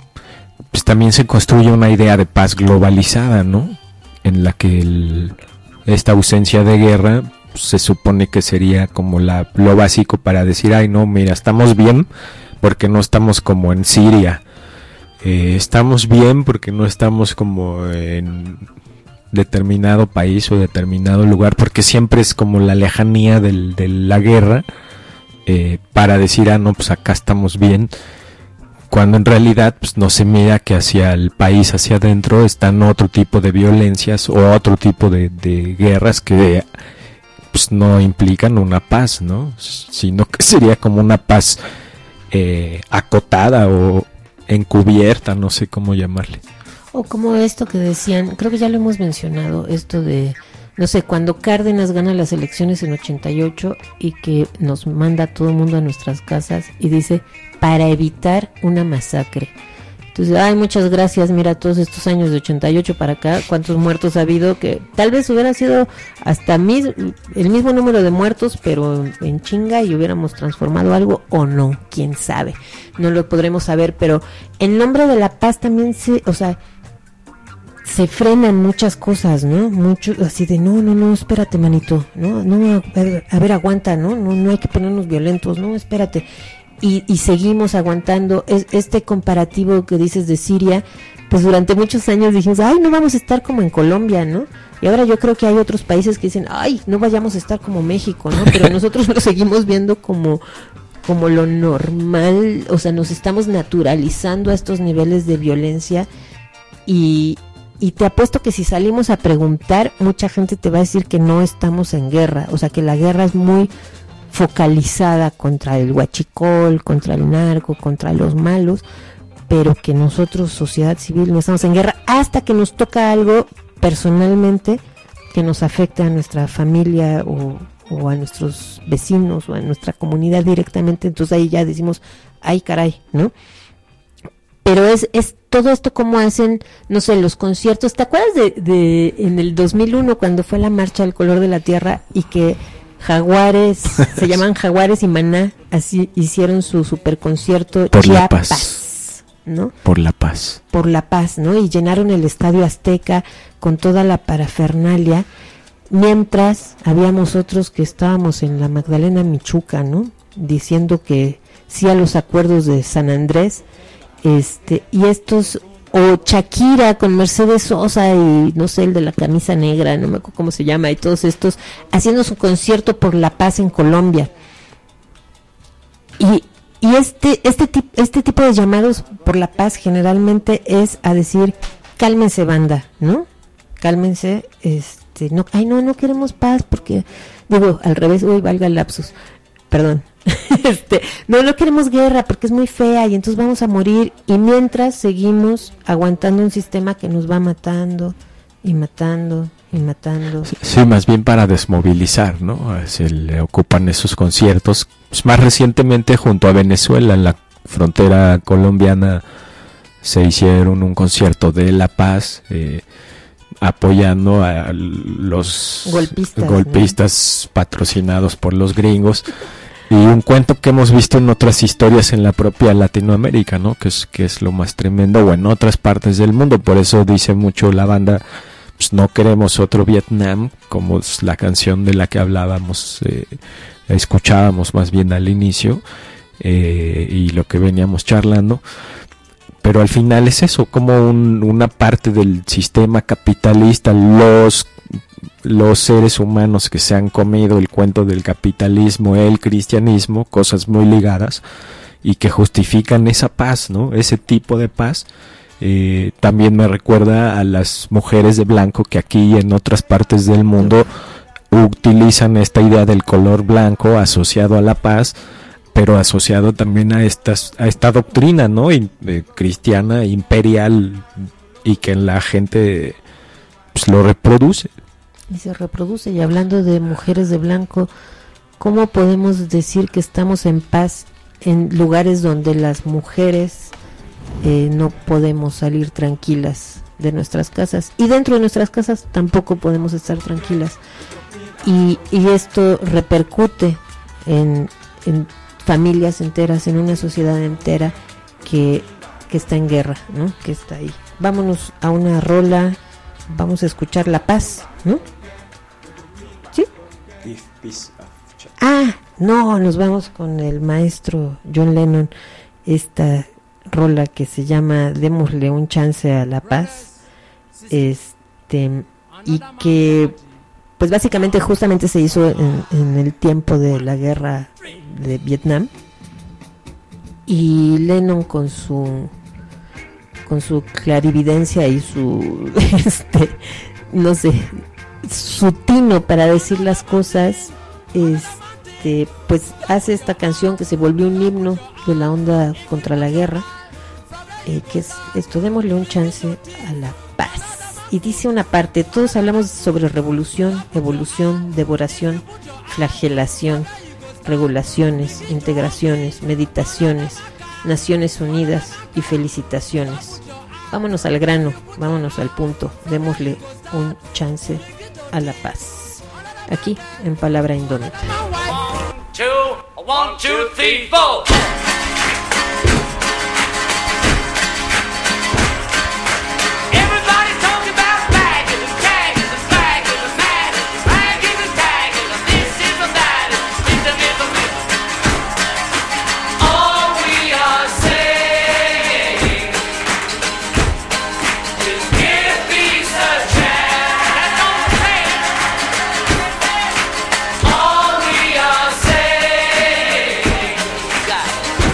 también se construye una idea de paz globalizada, ¿no? En la que el, esta ausencia de guerra pues, se supone que sería como la, lo básico para decir, ay no, mira, estamos bien porque no estamos como en Siria, eh, estamos bien porque no estamos como en determinado país o determinado lugar, porque siempre es como la lejanía del, de la guerra, eh, para decir, ah no, pues acá estamos bien, cuando en realidad pues no se mira que hacia el país, hacia adentro, están otro tipo de violencias o otro tipo de, de guerras que pues no implican una paz, ¿no? Sino que sería como una paz eh, acotada o encubierta, no sé cómo llamarle. O como esto que decían, creo que ya lo hemos mencionado, esto de, no sé, cuando Cárdenas gana las elecciones en ochenta y ocho y que nos manda a todo el mundo a nuestras casas y dice, para evitar una masacre. Entonces, ay, muchas gracias, mira, todos estos años de ochenta y ocho para acá, cuántos muertos ha habido, que tal vez hubiera sido hasta mis, el mismo número de muertos, pero en chinga y hubiéramos transformado algo o no, quién sabe, no lo podremos saber, pero en nombre de la paz también se, o sea, se frenan muchas cosas, ¿no? Mucho, así de, no, no, no, espérate, manito, no, no, a ver, a ver aguanta, ¿no? No, no hay que ponernos violentos, no, espérate. Y, y seguimos aguantando. Es, este comparativo que dices de Siria, pues durante muchos años dijimos, ay, no vamos a estar como en Colombia, ¿no? Y ahora yo creo que hay otros países que dicen, ay, no vayamos a estar como México, ¿no? Pero nosotros lo seguimos viendo como, como lo normal, o sea, nos estamos naturalizando a estos niveles de violencia y... Y te apuesto que si salimos a preguntar, mucha gente te va a decir que no estamos en guerra, o sea que la guerra es muy focalizada contra el huachicol, contra el narco, contra los malos, pero que nosotros, sociedad civil, no estamos en guerra hasta que nos toca algo personalmente que nos afecte a nuestra familia o, o a nuestros vecinos o a nuestra comunidad directamente, entonces ahí ya decimos, ay caray, ¿no? Pero es, es todo esto como hacen, no sé, los conciertos. ¿Te acuerdas de, de en el dos mil uno cuando fue la marcha al color de la tierra y que Jaguares, se llaman Jaguares y Maná, así hicieron su super concierto por Chiapas, la paz, ¿no? Por la paz. Por la paz, ¿no? Y llenaron el Estadio Azteca con toda la parafernalia, mientras habíamos otros que estábamos en la Magdalena Michuca, ¿no? Diciendo que sí a los acuerdos de San Andrés. Este, y estos, o Shakira con Mercedes Sosa y no sé, el de la camisa negra, no me acuerdo cómo se llama, y todos estos haciendo su concierto por la paz en Colombia. Y, y este, este, tip, este tipo de llamados por la paz generalmente es a decir, cálmense banda, ¿no? Cálmense, este, no, ay no, no queremos paz porque, digo, al revés, uy, valga el lapsus, perdón. Este, no, no queremos guerra porque es muy fea y entonces vamos a morir, y mientras seguimos aguantando un sistema que nos va matando y matando y matando. Sí, más bien para desmovilizar, ¿no? Se le ocupan esos conciertos. Pues más recientemente junto a Venezuela, en la frontera colombiana, se hicieron un concierto de la paz, eh, apoyando a los golpistas, golpistas, ¿no? Patrocinados por los gringos. Y un cuento que hemos visto en otras historias en la propia Latinoamérica, ¿no? Que es, que es lo más tremendo, o en otras partes del mundo. Por eso dice mucho la banda, pues no queremos otro Vietnam, como es la canción de la que hablábamos, eh, escuchábamos más bien al inicio, eh, y lo que veníamos charlando. Pero al final es eso, como un, una parte del sistema capitalista, los los seres humanos que se han comido el cuento del capitalismo, el cristianismo, cosas muy ligadas y que justifican esa paz, ¿no? Ese tipo de paz. Eh, también me recuerda a las mujeres de blanco que aquí y en otras partes del mundo utilizan esta idea del color blanco asociado a la paz, pero asociado también a estas a esta doctrina, ¿no? In, eh, cristiana, imperial, y que la gente pues lo reproduce. Y se reproduce. Y hablando de mujeres de blanco, ¿cómo podemos decir que estamos en paz en lugares donde las mujeres eh, no podemos salir tranquilas de nuestras casas? Y dentro de nuestras casas tampoco podemos estar tranquilas. Y, y esto repercute en, en familias enteras, en una sociedad entera que que está en guerra, ¿no? Que está ahí. Vámonos a una rola, vamos a escuchar La Paz, ¿no? ¿Sí? Ah, no, nos vamos con el maestro John Lennon, esta rola que se llama Démosle un chance a la paz, este, y que pues básicamente justamente se hizo en, en el tiempo de la guerra de Vietnam, y Lennon con su con su clarividencia y su este no sé, su tino para decir las cosas, este pues hace esta canción que se volvió un himno de la onda contra la guerra, eh, que es esto, démosle un chance a la paz. Y dice una parte, todos hablamos sobre revolución, evolución, devoración, flagelación, regulaciones, integraciones, meditaciones, Naciones Unidas y felicitaciones. Vámonos al grano, vámonos al punto, démosle un chance a la paz. Aquí en Palabra Indómita. Two, one, two, three, four. Everybody's talking about bagging and tagging and swagging and magging, swagging and tagging, and this is and that, and this and this and this. All we are saying is give peace a chance. That's all we're saying. All we are saying.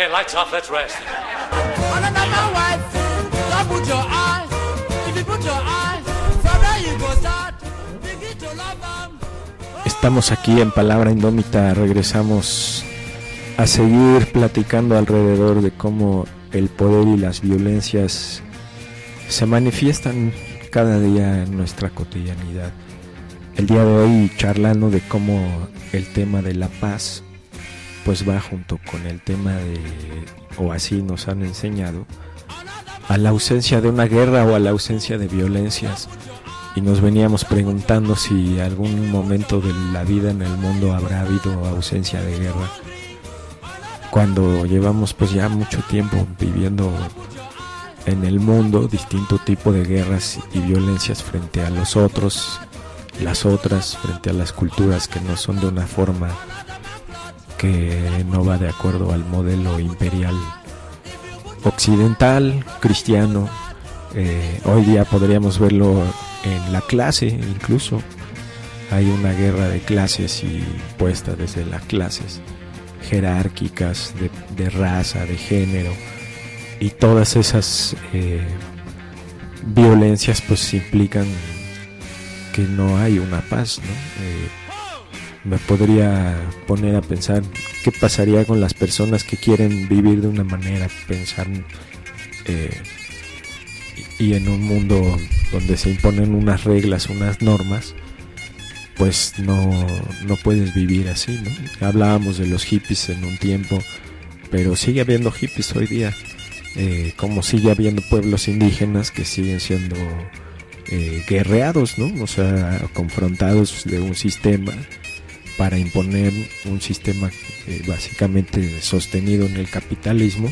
Okay, lights off, let's rest. Estamos aquí en Palabra Indómita, regresamos a seguir platicando alrededor de cómo el poder y las violencias se manifiestan cada día en nuestra cotidianidad. El día de hoy charlando de cómo el tema de la paz pues va junto con el tema de, o así nos han enseñado, a la ausencia de una guerra o a la ausencia de violencias. Y nos veníamos preguntando si algún momento de la vida en el mundo habrá habido ausencia de guerra, cuando llevamos pues ya mucho tiempo viviendo en el mundo distinto tipo de guerras y violencias frente a los otros, las otras, frente a las culturas que no son de una forma que no va de acuerdo al modelo imperial occidental, cristiano. Eh, hoy día podríamos verlo en la clase, incluso hay una guerra de clases impuesta desde las clases jerárquicas de, de raza, de género, y todas esas eh, violencias pues implican que no hay una paz, ¿no? Eh, me podría poner a pensar qué pasaría con las personas que quieren vivir de una manera, pensar eh, y en un mundo donde se imponen unas reglas, unas normas, pues no, no puedes vivir así, ¿no? Hablábamos de los hippies en un tiempo, pero sigue habiendo hippies hoy día, eh, como sigue habiendo pueblos indígenas que siguen siendo eh, guerreados, ¿no? O sea, confrontados de un sistema para imponer un sistema eh, básicamente sostenido en el capitalismo.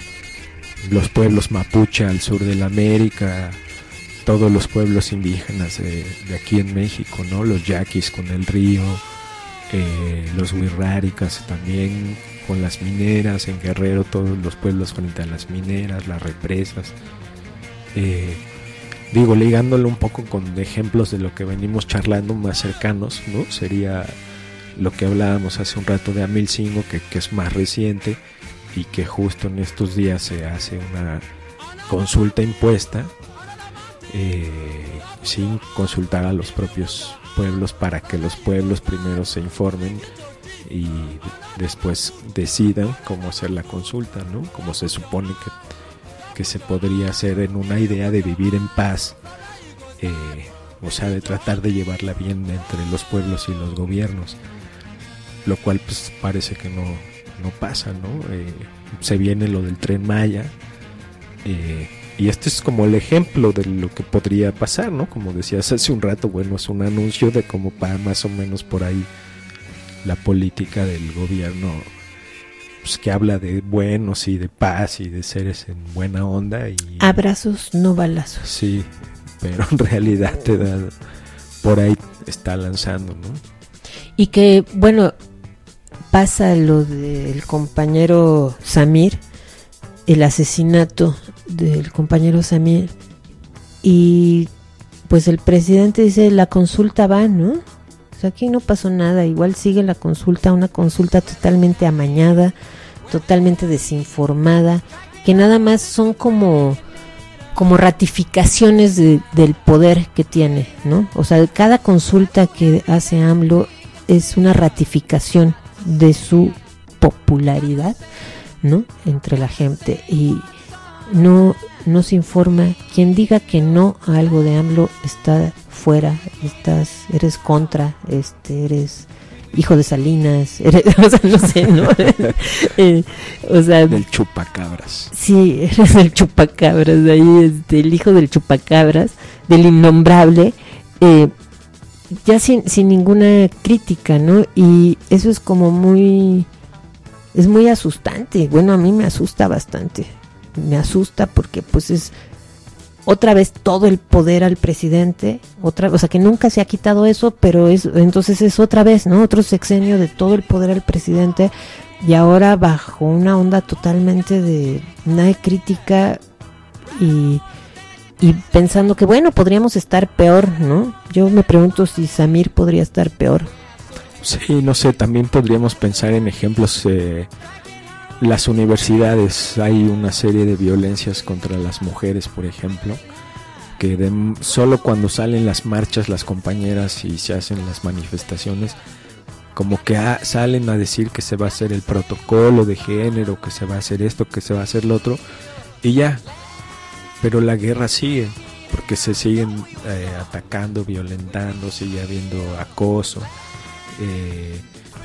Los pueblos mapuche al sur de la América, todos los pueblos indígenas de, de aquí en México, ¿no? Los yaquis con el río, eh, los wixárikas también con las mineras, en Guerrero todos los pueblos frente a las mineras, las represas. Eh, digo, ligándolo un poco con ejemplos de lo que venimos charlando más cercanos, ¿no? Sería lo que hablábamos hace un rato de Amilcingo, que, que es más reciente, y que justo en estos días se hace una consulta impuesta eh, sin consultar a los propios pueblos, para que los pueblos primero se informen y después decidan cómo hacer la consulta, ¿no? Como se supone que, que se podría hacer en una idea de vivir en paz, eh, o sea, de tratar de llevarla bien entre los pueblos y los gobiernos, lo cual pues parece que no no pasa, ¿no? Eh, se viene lo del Tren Maya, eh, y este es como el ejemplo de lo que podría pasar, ¿no? Como decías hace un rato, bueno, es un anuncio de cómo va más o menos por ahí la política del gobierno, pues, que habla de buenos y de paz y de seres en buena onda. Y abrazos, no balazos. Sí, pero en realidad te da, por ahí está lanzando, ¿no? Y que, bueno, pasa lo del compañero Samir, el asesinato del compañero Samir, y pues el presidente dice la consulta va, ¿no? O sea, aquí no pasó nada, igual sigue la consulta, una consulta totalmente amañada, totalmente desinformada, que nada más son como como ratificaciones de, del poder que tiene, ¿no? O sea, cada consulta que hace AMLO es una ratificación de su popularidad, ¿no? Entre la gente, y no, no se informa. Quien diga que no a algo de AMLO está fuera, estás, eres contra, este, eres hijo de Salinas, eres, o sea, no sé, ¿no? eh, o sea, del chupacabras. Sí, eres el chupacabras, de ahí, este, el hijo del chupacabras, del innombrable, eh, ya sin, sin ninguna crítica, ¿no? Y eso es como muy, es muy asustante. Bueno, a mí me asusta bastante, me asusta porque pues es otra vez todo el poder al presidente, otra, o sea, que nunca se ha quitado eso, pero es, entonces es otra vez, ¿no? Otro sexenio de todo el poder al presidente, y ahora bajo una onda totalmente de nada de crítica, y y pensando que bueno, podríamos estar peor, ¿no? Yo me pregunto si Samir podría estar peor. Sí, no sé, también podríamos pensar en ejemplos eh, las universidades, hay una serie de violencias contra las mujeres, por ejemplo, que de, solo cuando salen las marchas las compañeras y se hacen las manifestaciones, como que a, salen a decir que se va a hacer el protocolo de género, que se va a hacer esto, que se va a hacer lo otro, y ya. Pero la guerra sigue, porque se siguen eh, atacando, violentando, sigue habiendo acoso, eh,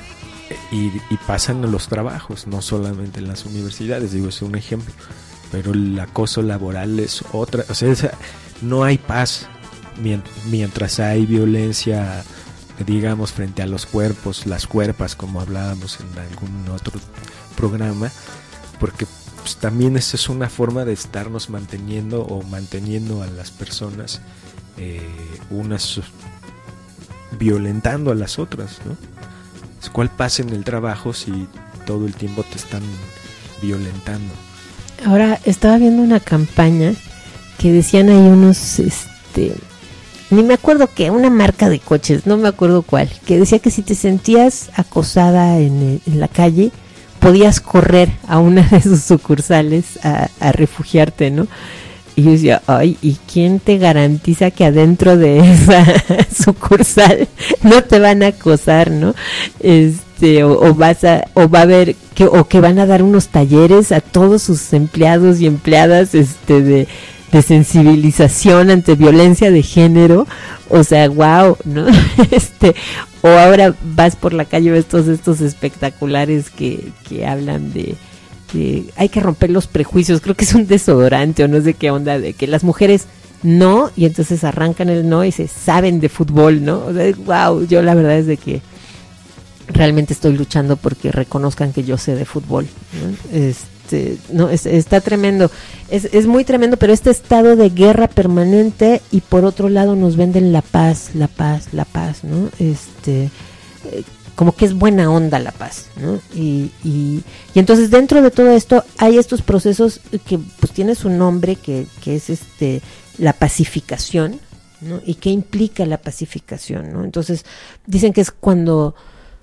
y, y pasan en los trabajos, no solamente en las universidades, digo, es un ejemplo, pero el acoso laboral es otra, o sea, esa, no hay paz mientras hay violencia, digamos, frente a los cuerpos, las cuerpas, como hablábamos en algún otro programa, porque pues también esa es una forma de estarnos manteniendo o manteniendo a las personas, eh, unas violentando a las otras, ¿no? ¿Cuál pasa en el trabajo si todo el tiempo te están violentando? Ahora estaba viendo una campaña que decían ahí unos, este, ni me acuerdo qué, una marca de coches, no me acuerdo cuál, que decía que si te sentías acosada en, en la calle, podías correr a una de sus sucursales a, a refugiarte, ¿no? Y yo decía, ay, ¿y quién te garantiza que adentro de esa sucursal no te van a acosar, ¿no? Este, o, o vas a, o va a haber, que, o que van a dar unos talleres a todos sus empleados y empleadas, este, de, de sensibilización ante violencia de género, o sea, wow, ¿no? Este, o ahora vas por la calle, ves todos estos espectaculares que, que hablan de, de, hay que romper los prejuicios, creo que es un desodorante o no sé qué onda, de que las mujeres no, y entonces arrancan el no y se saben de fútbol, ¿no? O sea, wow, yo la verdad es de que realmente estoy luchando porque reconozcan que yo sé de fútbol, ¿no? Este, no, es, está tremendo, es, es muy tremendo, pero este estado de guerra permanente, y por otro lado nos venden la paz, la paz, la paz, ¿no? Este, eh, como que es buena onda la paz, ¿no? Y, y, y entonces dentro de todo esto hay estos procesos que pues tiene su nombre, que, que es este la pacificación, ¿no? ¿Y qué implica la pacificación, ¿no? Entonces dicen que es cuando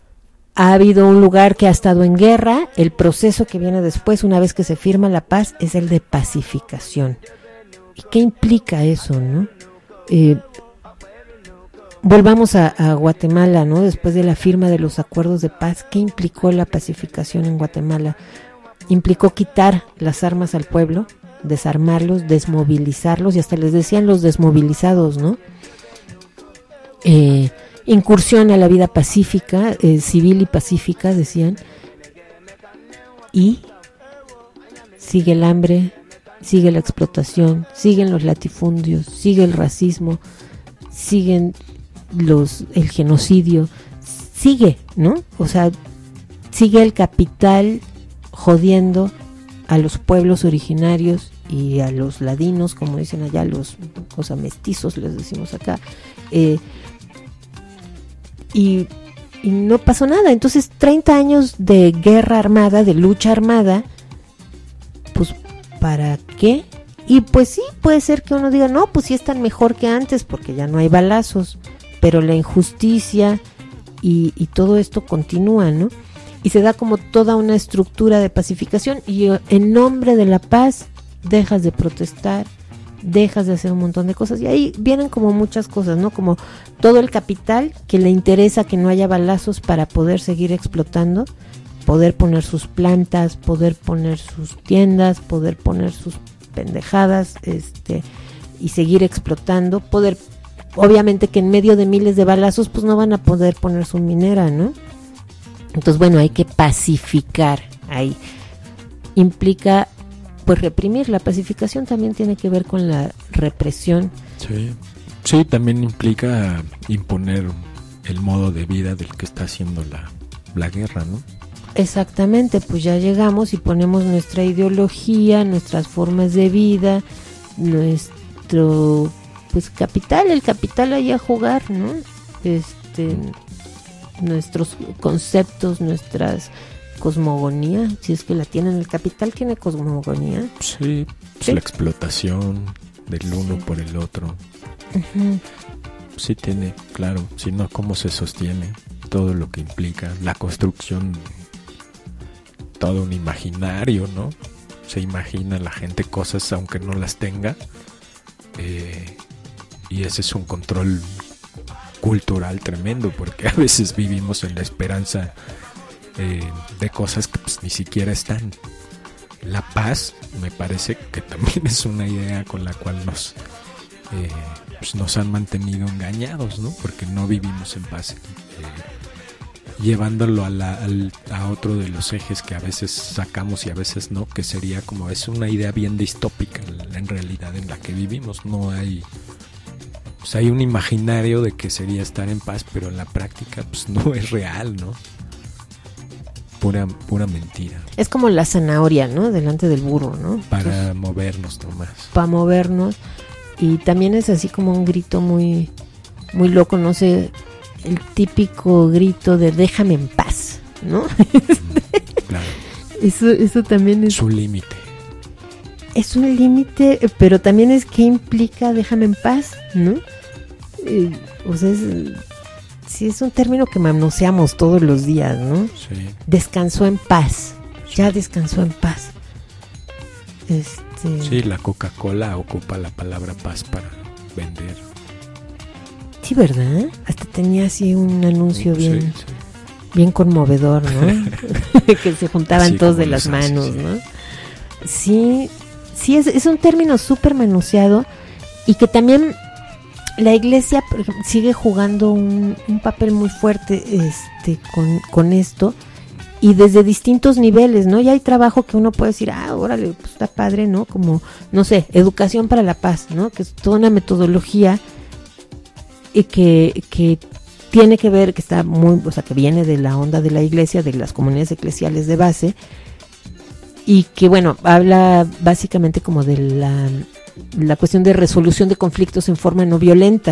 ha habido un lugar que ha estado en guerra, el proceso que viene después, una vez que se firma la paz, es el de pacificación. ¿Y qué implica eso, no? Eh, volvamos a, a Guatemala, ¿no? Después de la firma de los acuerdos de paz, ¿qué implicó la pacificación en Guatemala? Implicó quitar las armas al pueblo, desarmarlos, desmovilizarlos, y hasta les decían los desmovilizados, ¿no? Eh... incursión a la vida pacífica, eh, civil y pacífica, decían, y sigue el hambre, sigue la explotación, siguen los latifundios, sigue el racismo, siguen los el genocidio, sigue, ¿no? O sea, sigue el capital jodiendo a los pueblos originarios y a los ladinos, como dicen allá, los, o sea, mestizos les decimos acá, eh, Y, y no pasó nada. Entonces treinta años de guerra armada, de lucha armada, pues ¿para qué? Y pues sí, puede ser que uno diga, no, pues sí están mejor que antes porque ya no hay balazos, pero la injusticia y, y todo esto continúa, ¿no? Y se da como toda una estructura de pacificación, y en nombre de la paz dejas de protestar, dejas de hacer un montón de cosas, y ahí vienen como muchas cosas, ¿no? Como todo el capital que le interesa que no haya balazos para poder seguir explotando, poder poner sus plantas, poder poner sus tiendas, poder poner sus pendejadas, este, y seguir explotando, poder, obviamente que en medio de miles de balazos pues no van a poder poner su minera, ¿no? Entonces bueno, hay que pacificar ahí. Implica pues reprimir. La pacificación también tiene que ver con la represión. Sí, sí, también implica imponer el modo de vida del que está haciendo la, la guerra, ¿no? Exactamente, pues ya llegamos y ponemos nuestra ideología, nuestras formas de vida, nuestro pues capital, el capital ahí a jugar, ¿no? Este, nuestros conceptos, nuestras cosmogonía, si es que la tienen, el capital tiene cosmogonía. Sí, pues ¿sí? La explotación del uno sí. por el otro. Uh-huh. Sí tiene, claro, si no, ¿cómo se sostiene? Todo lo que implica la construcción todo un imaginario, ¿no? Se imagina la gente cosas aunque no las tenga. Eh, y ese es un control cultural tremendo, porque a veces vivimos en la esperanza eh, de cosas que pues ni siquiera están. La paz me parece que también es una idea con la cual nos eh, pues nos han mantenido engañados, ¿no? Porque no vivimos en paz, eh, llevándolo a, la, al, a otro de los ejes que a veces sacamos y a veces no, que sería como, es una idea bien distópica en, en realidad en la que vivimos. No hay, pues hay un imaginario de que sería estar en paz, pero en la práctica pues no es real, ¿no? Pura, pura mentira. Es como la zanahoria, ¿no? Delante del burro, ¿no? Para Entonces, movernos nomás. Para movernos. Y también es así como un grito muy, muy loco, no sé, el típico grito de déjame en paz, ¿no? Claro. Eso, eso también es... Su límite. Es un límite, pero también es que implica déjame en paz, ¿no? Eh, o sea, es... Sí, es un término que manoseamos todos los días, ¿no? Sí. Descansó en paz. Ya descansó en paz. Este... Sí, la Coca-Cola ocupa la palabra paz para vender. Sí, ¿verdad? Hasta tenía así un anuncio Sí, bien, sí. bien conmovedor, ¿no? Que se juntaban Así todos como de las los hace, manos, sí. ¿no? Sí, sí, es, es un término súper manoseado y que también... La iglesia, por ejemplo, sigue jugando un, un papel muy fuerte este, con, con esto y desde distintos niveles, ¿no? Ya hay trabajo que uno puede decir, ah, órale, pues está padre, ¿no? Como, no sé, educación para la paz, ¿no? Que es toda una metodología y que, que tiene que ver, que está muy, o sea, que viene de la onda de la iglesia, de las comunidades eclesiales de base y que, bueno, habla básicamente como de la... la cuestión de resolución de conflictos en forma no violenta.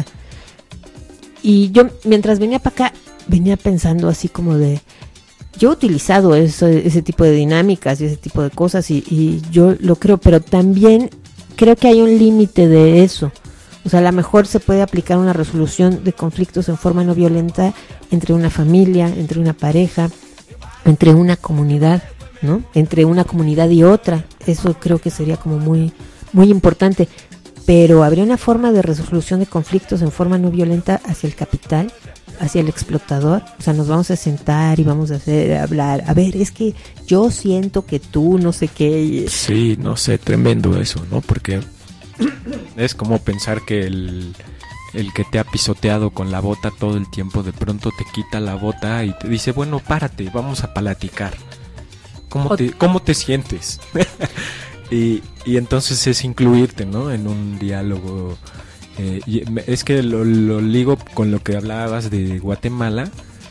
Y yo, mientras venía para acá, venía pensando así como de... Yo he utilizado eso, ese tipo de dinámicas y ese tipo de cosas y, y yo lo creo, pero también creo que hay un límite de eso. O sea, a lo mejor se puede aplicar una resolución de conflictos en forma no violenta entre una familia, entre una pareja, entre una comunidad, ¿no? Entre una comunidad y otra. Eso creo que sería como muy... muy importante, pero habría una forma de resolución de conflictos en forma no violenta hacia el capital, hacia el explotador. O sea, nos vamos a sentar y vamos a hacer hablar, a ver, es que yo siento que tú no sé qué. Sí, no sé, tremendo eso, ¿no? Porque es como pensar que el, el que te ha pisoteado con la bota todo el tiempo, de pronto te quita la bota y te dice, bueno, párate, vamos a platicar. ¿Cómo te, cómo te sientes? Y, y entonces es incluirte, ¿no? En un diálogo. Eh, y es que lo, lo ligo con lo que hablabas de Guatemala,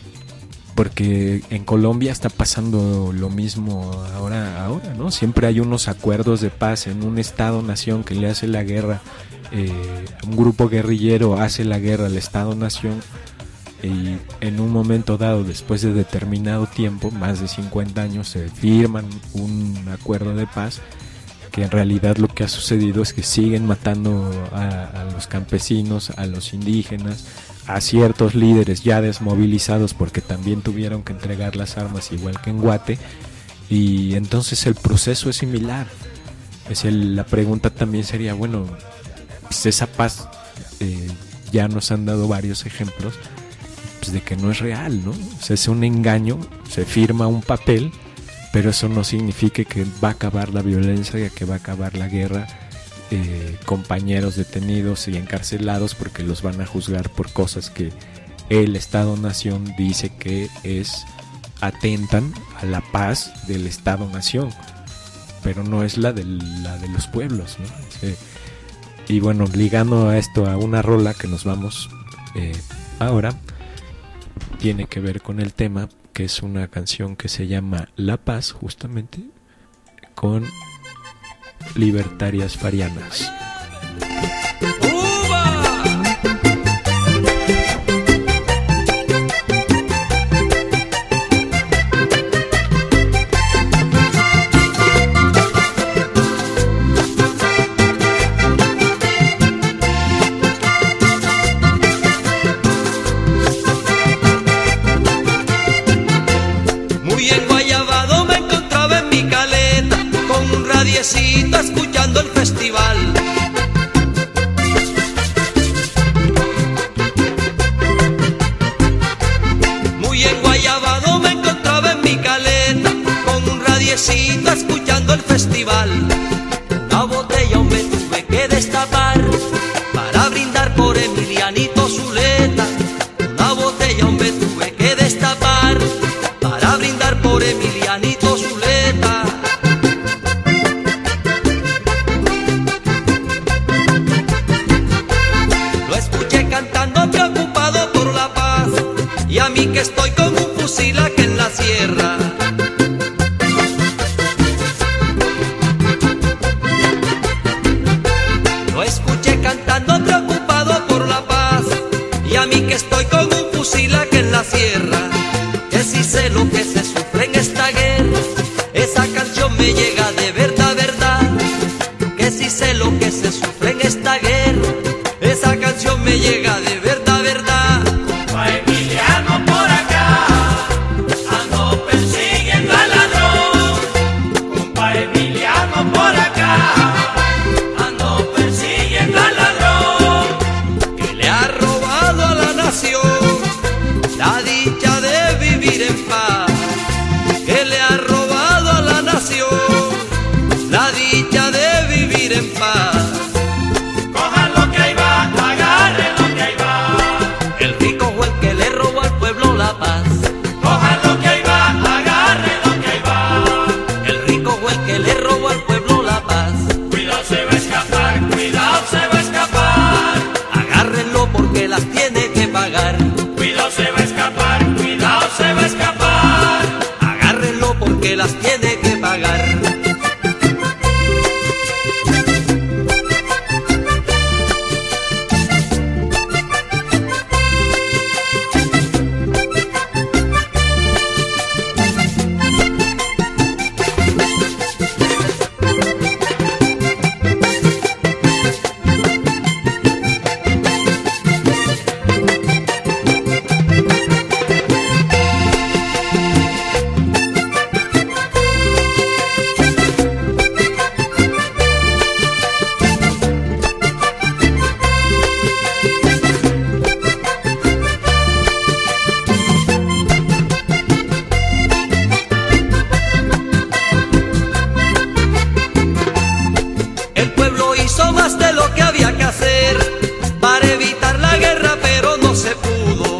porque en Colombia está pasando lo mismo ahora, ahora, ¿no? Siempre hay unos acuerdos de paz en un Estado-nación que le hace la guerra, eh, un grupo guerrillero hace la guerra al Estado-nación y en un momento dado, después de determinado tiempo, más de cincuenta años, se firman un acuerdo de paz. Que en realidad lo que ha sucedido es que siguen matando a, a los campesinos, a los indígenas, a ciertos líderes ya desmovilizados porque también tuvieron que entregar las armas igual que en Guate, y entonces el proceso es similar. Es el, la pregunta también sería, bueno, pues esa paz, eh, ya nos han dado varios ejemplos pues de que no es real, ¿no? O sea, es un engaño, se firma un papel, pero eso no significa que va a acabar la violencia, que va a acabar la guerra, eh, compañeros detenidos y encarcelados porque los van a juzgar por cosas que el Estado-Nación dice que es atentan a la paz del Estado-Nación, pero no es la de, la de los pueblos, ¿no? Sí. Y bueno, ligando a esto a una rola que nos vamos eh, ahora, tiene que ver con el tema, que es una canción que se llama La Paz, justamente, con Libertarias Farianas. Muy enguayabado me encontraba festival. Una botella aún me tuve que destapar para brindar por Emilianito Zuleta. Una botella aún me tuve que destapar para brindar por Emilianito Zuleta. Lo escuché cantando preocupado por la paz, y a mí que estoy con un fusil aquí en la sierra. Lo escuché cantando preocupado por la paz, y a mí que estoy con un fusil aquí en la sierra. Que si sé lo que se sufre en esta guerra, esa canción me llega de verdad, verdad. Que si sé lo que se sufre en esta guerra, esa canción me llega de verdad, verdad. Pa' Emiliano por acá, ando persiguiendo al ladrón. Compa Emiliano por acá, ando persiguiendo al ladrón. Que le ha robado a la nación la dicha de vivir en paz. Que le ha robado a la nación la dicha de vivir en paz. Cojan lo que ahí va, agarren lo que ahí va. El rico fue el que le robó al pueblo la paz. Cojan lo que ahí va, agarren lo que ahí va. El rico fue el que le robó al pueblo la paz. Cuidado se va a escapar, cuidado se va a escapar. Agárrenlo porque las tiene que pagar. Cuidado se va a escapar, cuidado se va a escapar. Agárrenlo porque las tiene que pagar. El pueblo hizo más de lo que había que hacer para evitar la guerra, pero no se pudo.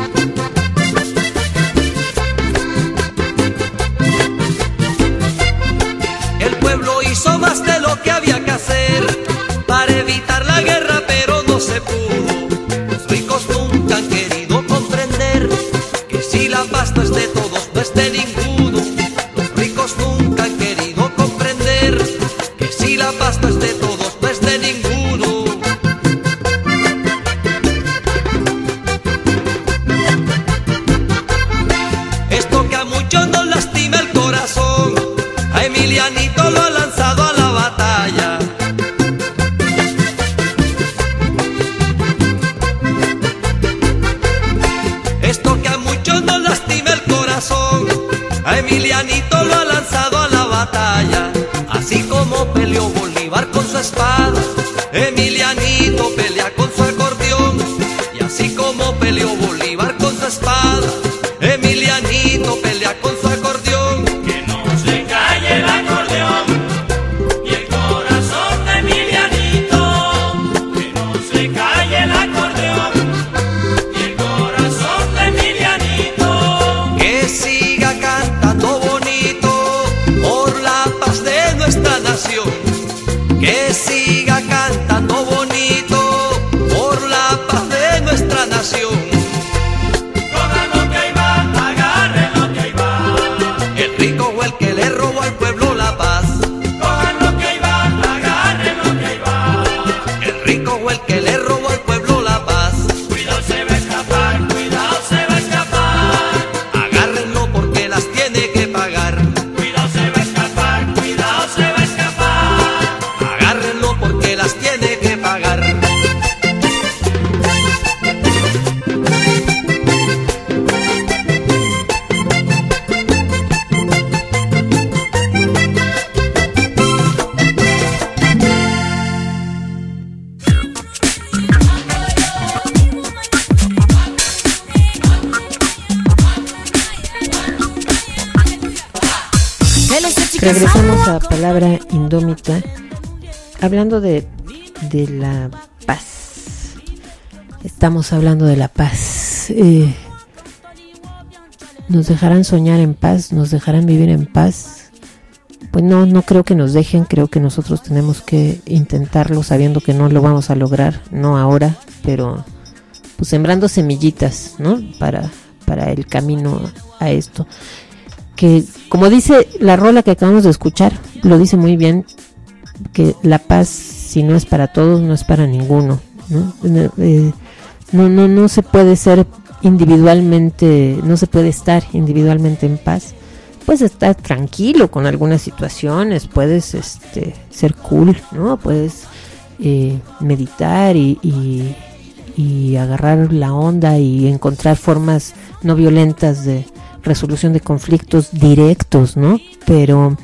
El pueblo hizo más de lo que había que hacer para evitar la guerra, pero no se pudo. Los ricos nunca han querido comprender que si la paz no es de todos, no es de ninguno. Los ricos nunca han querido comprender que si la paz no es de todos, no es de ninguno. Esto que a muchos nos lastima el corazón, a Emilianito lo ha lanzado a la batalla. Esto que a muchos nos lastima el corazón, a Emilianito lo ha lanzado a la batalla. Así como peleó Bolívar con su espada, Emilianito pelea con su acordeón. Y así como peleó Bolívar con su espada, Emilianito pelea con su acordeón. Que no se calle el acordeón y el corazón de Emilianito. Que no se calle el acordeón y el corazón de Emilianito. Que siga cantando bonito por la paz de nuestra nación. Que siga cantando bonito por la paz de nuestra nación. Cojan lo que Regresamos a Palabra Indómita, hablando de, de la paz. Estamos hablando de la paz. Eh, ¿Nos dejarán soñar en paz? ¿Nos dejarán vivir en paz? Pues no, no creo que nos dejen. Creo que nosotros tenemos que intentarlo, sabiendo que no lo vamos a lograr, no ahora, pero pues sembrando semillitas, ¿no? Para, para el camino a esto. Que, como dice la rola que acabamos de escuchar, lo dice muy bien, que la paz, si no es para todos, no es para ninguno, ¿no? Eh, no, no, no se puede ser individualmente, no se puede estar individualmente en paz. Puedes estar tranquilo con algunas situaciones, puedes este, ser cool, ¿no? Puedes eh, meditar y, y, y agarrar la onda y encontrar formas no violentas de resolución de conflictos directos, ¿no? Pero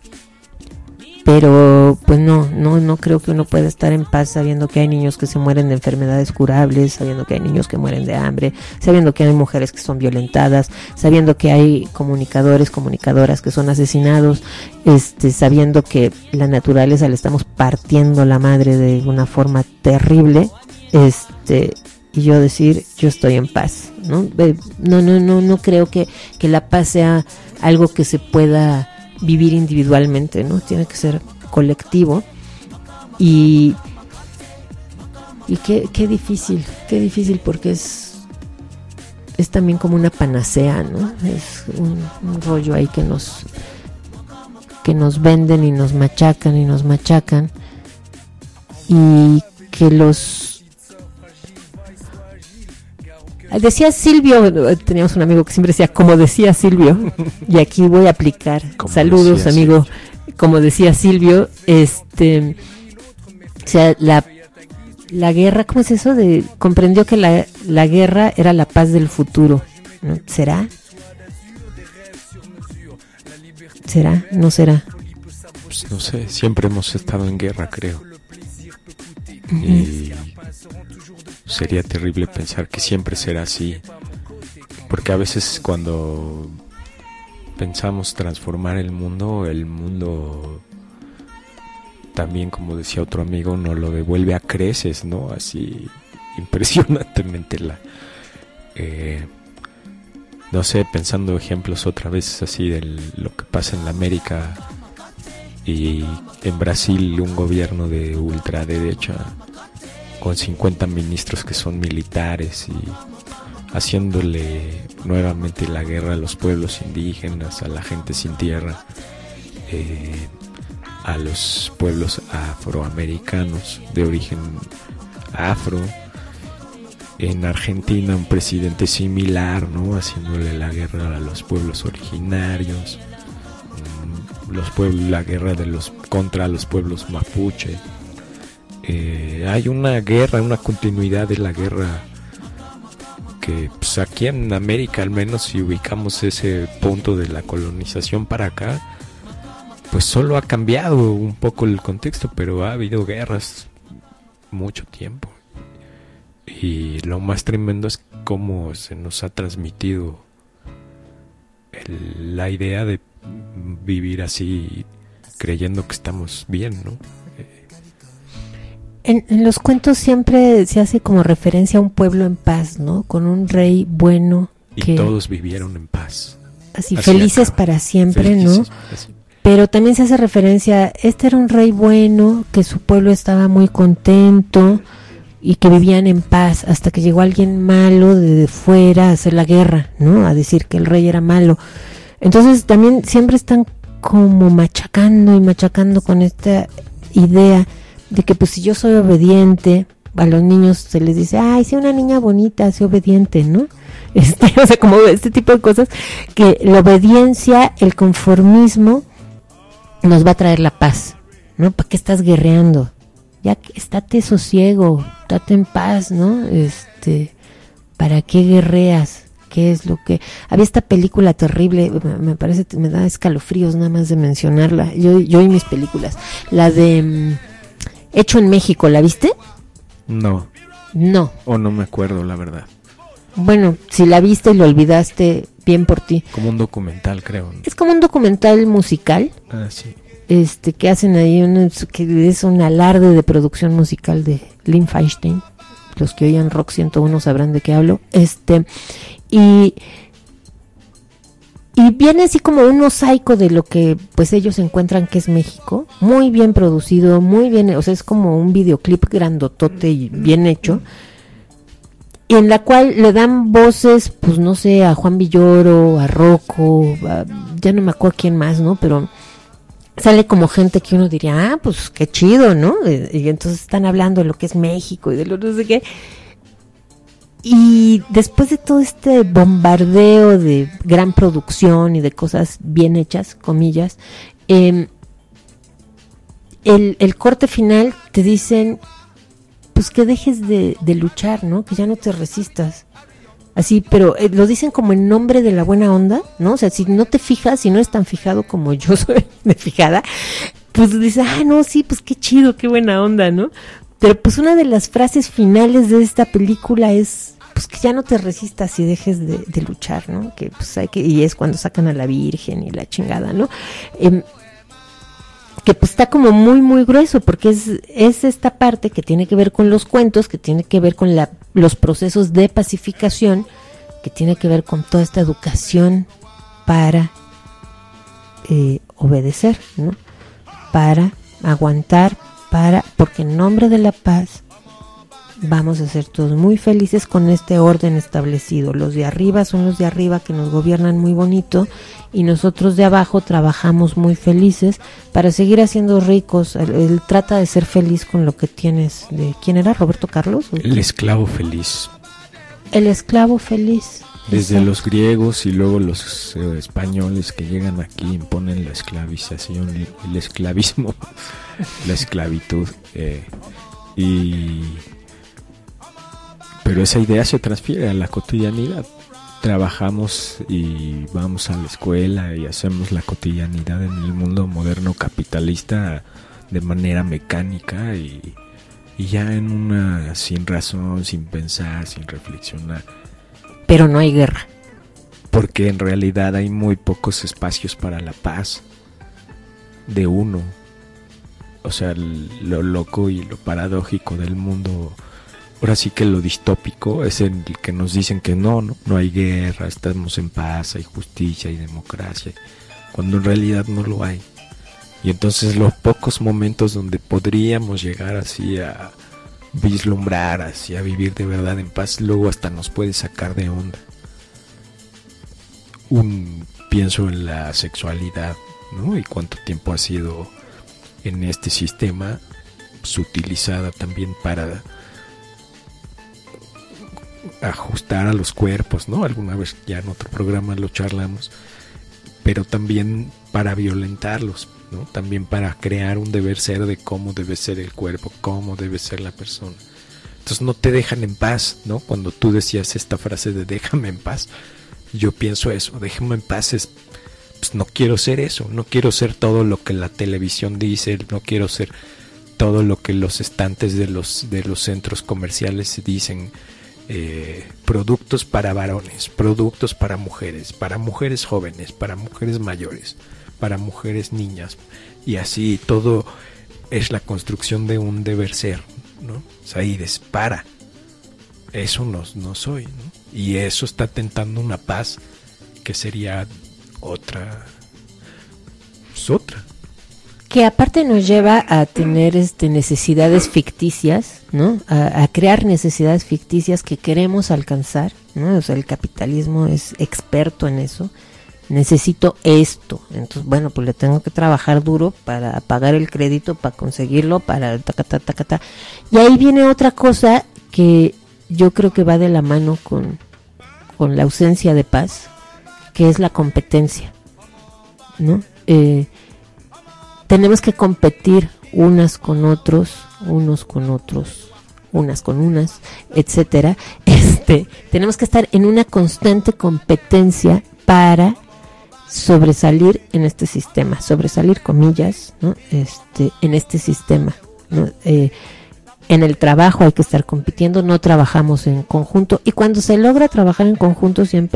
pero pues no, no, no creo que uno pueda estar en paz sabiendo que hay niños que se mueren de enfermedades curables, sabiendo que hay niños que mueren de hambre, sabiendo que hay mujeres que son violentadas, sabiendo que hay comunicadores, comunicadoras que son asesinados, este, sabiendo que la naturaleza le estamos partiendo la madre de una forma terrible, este, y yo decir, yo estoy en paz, ¿no? No, no, no, no creo que, que la paz sea algo que se pueda vivir individualmente, ¿no? Tiene que ser colectivo. Y y qué, qué difícil, qué difícil, porque es es también como una panacea, ¿no? Es un, un rollo ahí que nos que nos venden y nos machacan y nos machacan, y que los decía Silvio, teníamos un amigo que siempre decía, como decía Silvio, y aquí voy a aplicar, como saludos amigo, Silvio. Como decía Silvio, este, o sea, la, la guerra, ¿cómo es eso? De comprendió que la, la guerra era la paz del futuro, ¿no? ¿Será? ¿Será? ¿No será? Pues no sé, siempre hemos estado en guerra, creo. Uh-huh. Y sería terrible pensar que siempre será así, porque a veces cuando pensamos transformar el mundo, el mundo también, como decía otro amigo, nos lo devuelve a creces, ¿no? Así impresionantemente. La eh, no sé, pensando ejemplos otra vez así de lo que pasa en la América y en Brasil, un gobierno de ultraderecha con cincuenta ministros que son militares y haciéndole nuevamente la guerra a los pueblos indígenas, a la gente sin tierra, eh, a los pueblos afroamericanos de origen afro. En Argentina un presidente similar, ¿no? Haciéndole la guerra a los pueblos originarios, los pueblos, la guerra de los contra los pueblos mapuche. Eh, hay una guerra, una continuidad de la guerra que pues, aquí en América, al menos si ubicamos ese punto de la colonización para acá, pues solo ha cambiado un poco el contexto, pero ha habido guerras mucho tiempo. Y lo más tremendo es cómo se nos ha transmitido el, la idea de vivir así creyendo que estamos bien, ¿no? En, en los cuentos siempre se hace como referencia a un pueblo en paz, ¿no? Con un rey bueno. Y que, todos vivieron en paz. Así, así felices acaba. Para siempre, felices, ¿no? Para siempre. Pero también se hace referencia, este era un rey bueno, que su pueblo estaba muy contento y que vivían en paz, hasta que llegó alguien malo de fuera a hacer la guerra, ¿no? A decir que el rey era malo. Entonces también siempre están como machacando y machacando con esta idea de que pues si yo soy obediente, a los niños se les dice, ay, sea una niña bonita, sea obediente, ¿no? Este, o sea, como este tipo de cosas, que la obediencia, el conformismo nos va a traer la paz, ¿no? ¿Para qué estás guerreando? Ya estate sosiego, estate en paz, ¿no? Este, ¿para qué guerreas? ¿Qué es lo que...? Había esta película terrible, me parece, me da escalofríos nada más de mencionarla, yo, yo y mis películas, la de um, Hecho en México, ¿la viste? No. No. O no me acuerdo, la verdad. Bueno, si la viste y lo olvidaste, bien por ti. Como un documental, creo, ¿no? Es como un documental musical. Ah, sí. Este, que hacen ahí, un, que es un alarde de producción musical de Lynn Feinstein. Los que oían Rock ciento uno sabrán de qué hablo. Este, y... Y viene así como un mosaico de lo que pues ellos encuentran que es México, muy bien producido, muy bien, o sea, es como un videoclip grandotote y bien hecho, y en la cual le dan voces, pues no sé, a Juan Villoro, a Rocco, a, ya no me acuerdo quién más, ¿no? Pero sale como gente que uno diría, ah, pues qué chido, ¿no? Y, y entonces están hablando de lo que es México y de lo no sé qué. Y después de todo este bombardeo de gran producción y de cosas bien hechas, comillas, eh, el, el corte final te dicen, pues que dejes de, de luchar, ¿no? Que ya no te resistas. Así, pero eh, lo dicen como en nombre de la buena onda, ¿no? O sea, si no te fijas, si no eres tan fijado como yo soy de fijada, pues dices, ah, no, sí, pues qué chido, qué buena onda, ¿no? Pero pues una de las frases finales de esta película es, pues que ya no te resistas y dejes de, de luchar, ¿no? Que pues hay que, y es cuando sacan a la Virgen y la chingada, ¿no? Eh, que pues está como muy, muy grueso, porque es, es esta parte que tiene que ver con los cuentos, que tiene que ver con la, los procesos de pacificación, que tiene que ver con toda esta educación para eh, obedecer, ¿no? Para aguantar, para, porque en nombre de la paz vamos a ser todos muy felices con este orden establecido. Los de arriba son los de arriba que nos gobiernan muy bonito y nosotros de abajo trabajamos muy felices para seguir haciendo ricos. Él, él trata de ser feliz con lo que tienes. De, ¿quién era? ¿Roberto Carlos? El esclavo feliz. El esclavo feliz. Desde Exacto. los griegos y luego los eh, españoles que llegan aquí imponen la esclavización, el, el esclavismo, la esclavitud. Eh, y... Pero esa idea se transfiere a la cotidianidad. Trabajamos y vamos a la escuela y hacemos la cotidianidad en el mundo moderno capitalista de manera mecánica y, y ya en una sin razón, sin pensar, sin reflexionar. Pero no hay guerra. Porque en realidad hay muy pocos espacios para la paz de uno. O sea, lo loco y lo paradójico del mundo. Ahora sí que lo distópico es el que nos dicen que no, no, no hay guerra, estamos en paz, hay justicia, hay democracia, cuando en realidad no lo hay. Y entonces los pocos momentos donde podríamos llegar así a vislumbrar, así a vivir de verdad en paz, luego hasta nos puede sacar de onda. Un, pienso en la sexualidad, ¿no? Y cuánto tiempo ha sido en este sistema pues, utilizada también para ajustar a los cuerpos, ¿no? Alguna vez ya en otro programa lo charlamos, pero también para violentarlos, ¿no? También para crear un deber ser de cómo debe ser el cuerpo, cómo debe ser la persona. Entonces no te dejan en paz, ¿no? Cuando tú decías esta frase de déjame en paz, yo pienso eso, déjame en paz es, pues no quiero ser eso, no quiero ser todo lo que la televisión dice, no quiero ser todo lo que los estantes de los, de los centros comerciales dicen. Eh, productos para varones, productos para mujeres, para mujeres jóvenes, para mujeres mayores, para mujeres niñas, y así todo es la construcción de un deber ser, ¿no? O sea, y para eso no, no soy, ¿no? Y eso está tentando una paz que sería otra, pues otra. Que aparte nos lleva a tener este necesidades ficticias, ¿no? A, a crear necesidades ficticias que queremos alcanzar, ¿no? O sea, el capitalismo es experto en eso. Necesito esto, entonces bueno, pues le tengo que trabajar duro para pagar el crédito, para conseguirlo, para tacata, tacata. Y ahí viene otra cosa que yo creo que va de la mano con, con la ausencia de paz, que es la competencia, ¿no? Eh, tenemos que competir unas con otros, unos con otros, unas con unas, etcétera. Este, tenemos que estar en una constante competencia para sobresalir en este sistema, sobresalir comillas, ¿no? Este, en este sistema, ¿no? Eh, en el trabajo hay que estar compitiendo, no trabajamos en conjunto, y cuando se logra trabajar en conjunto siempre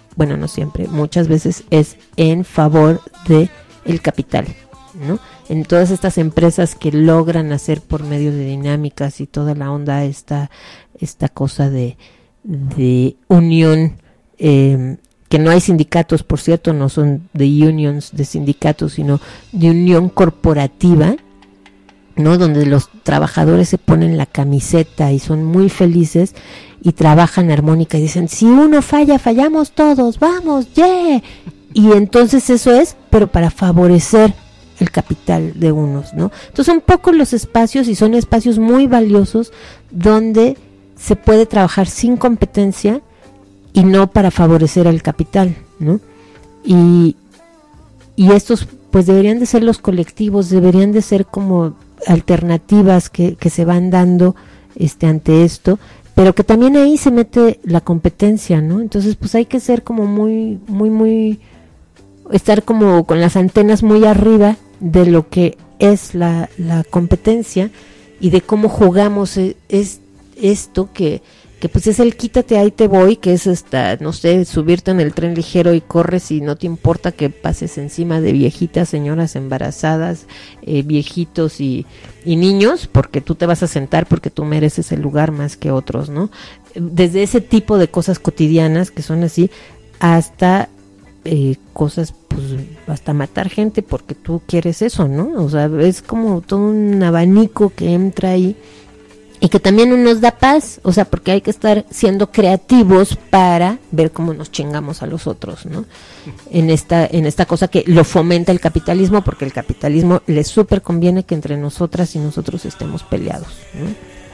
bueno, no siempre, muchas veces es en favor de el capital, ¿no? En todas estas empresas que logran hacer por medio de dinámicas y toda la onda, esta, esta cosa de, de unión, eh, que no hay sindicatos, por cierto, no son de unions, de sindicatos, sino de unión corporativa, ¿no? Donde los trabajadores se ponen la camiseta y son muy felices y trabajan armónica y dicen, si uno falla, fallamos todos, vamos, yeah. Y entonces eso es, pero para favorecer el capital de unos, ¿no? Entonces son pocos los espacios y son espacios muy valiosos donde se puede trabajar sin competencia y no para favorecer al capital, ¿no? Y, y estos pues deberían de ser los colectivos, deberían de ser como alternativas que, que se van dando este ante esto, pero que también ahí se mete la competencia, ¿no? Entonces pues hay que ser como muy, muy, muy, estar como con las antenas muy arriba de lo que es la, la competencia y de cómo jugamos es, esto que, que pues es el quítate ahí te voy, que es hasta, no sé, subirte en el tren ligero y corres y no te importa que pases encima de viejitas, señoras embarazadas, eh, viejitos y, y niños, porque tú te vas a sentar porque tú mereces el lugar más que otros, ¿no? Desde ese tipo de cosas cotidianas que son así, hasta eh, cosas, pues hasta matar gente porque tú quieres eso, ¿no? O sea, es como todo un abanico que entra ahí y que también nos da paz, o sea, porque hay que estar siendo creativos para ver cómo nos chingamos a los otros, ¿no? En esta en esta cosa que lo fomenta el capitalismo, porque el capitalismo le súper conviene que entre nosotras y nosotros estemos peleados, ¿no?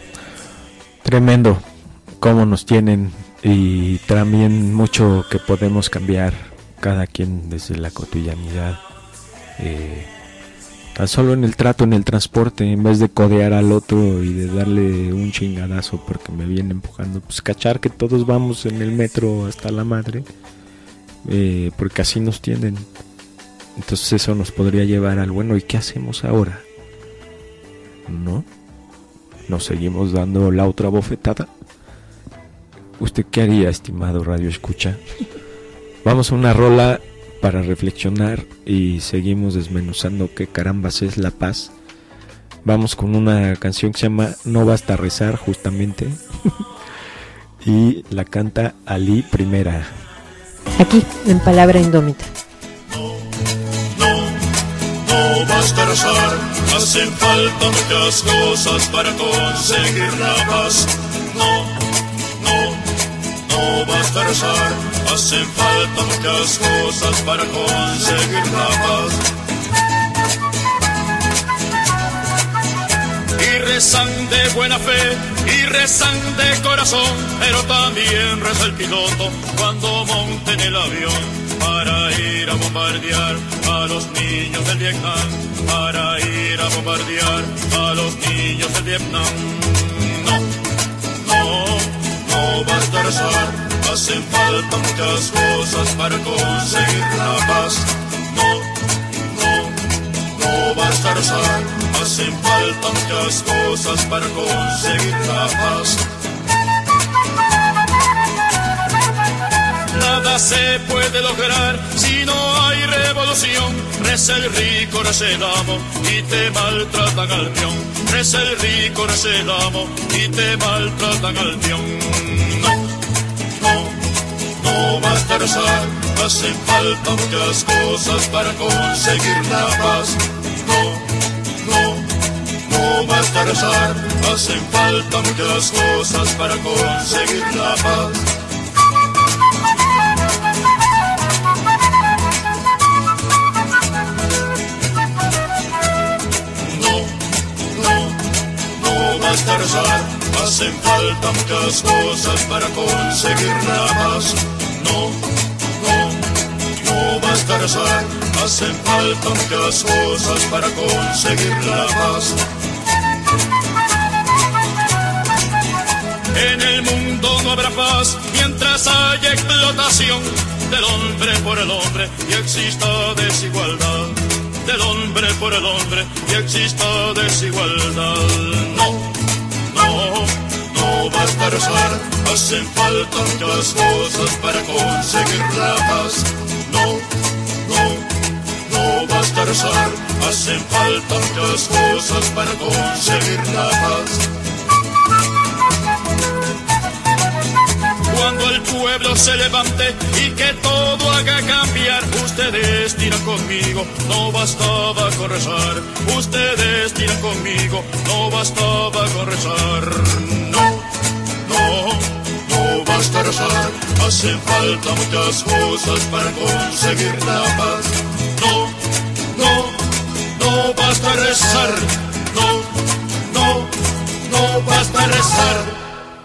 Tremendo cómo nos tienen, y también mucho que podemos cambiar cada quien desde la cotidianidad, eh, tan solo en el trato, en el transporte, en vez de codear al otro y de darle un chingadazo porque me viene empujando, pues cachar que todos vamos en el metro hasta la madre, eh, porque así nos tienen. Entonces eso nos podría llevar al bueno, ¿y qué hacemos ahora? ¿No? ¿Nos seguimos dando la otra bofetada? ¿Usted qué haría, estimado Radio Escucha? Vamos a una rola para reflexionar y seguimos desmenuzando qué carambas es la paz. Vamos con una canción que se llama No Basta Rezar, justamente, y la canta Ali Primera. Aquí, en Palabra Indómita. No basta rezar, hacen falta muchas cosas para conseguir la paz. No, no, no basta rezar, hacen falta muchas cosas para conseguir la paz. Y rezan de buena fe, y rezan de corazón, pero también reza el piloto cuando monte en el avión para ir a bombardear a los niños del Vietnam, para ir a bombardear a los niños del Vietnam. No, no, no basta rezar, hacen falta muchas cosas para conseguir la paz. No, no, no basta rezar, hacen falta muchas cosas para conseguir la paz. Nada se puede lograr si no hay revolución. Reza el rico, reza el amo y te maltratan al peón. Reza el rico, reza el amo y te maltratan al peón. No, no, no basta rezar, hacen falta muchas cosas para conseguir la paz. No, no, no basta rezar, hacen falta muchas cosas para conseguir la paz. Basta rezar, hacen falta muchas cosas para conseguir la paz. No, no, no basta rezar, hacen falta muchas cosas para conseguir la paz. En el mundo no habrá paz mientras haya explotación del hombre por el hombre y exista desigualdad. Del hombre por el hombre y exista desigualdad. No, no, no no basta rezar, hacen falta muchas cosas para conseguir la paz. No, no, no basta rezar, hacen falta muchas cosas para conseguir la paz. Cuando el pueblo se levante y que todo haga cambiar, ustedes dirán conmigo, no bastaba con rezar. Ustedes dirán conmigo, no bastaba con rezar. No, no, no basta rezar, hacen falta muchas cosas para conseguir la paz. No, no, no basta rezar. No, no, no basta rezar.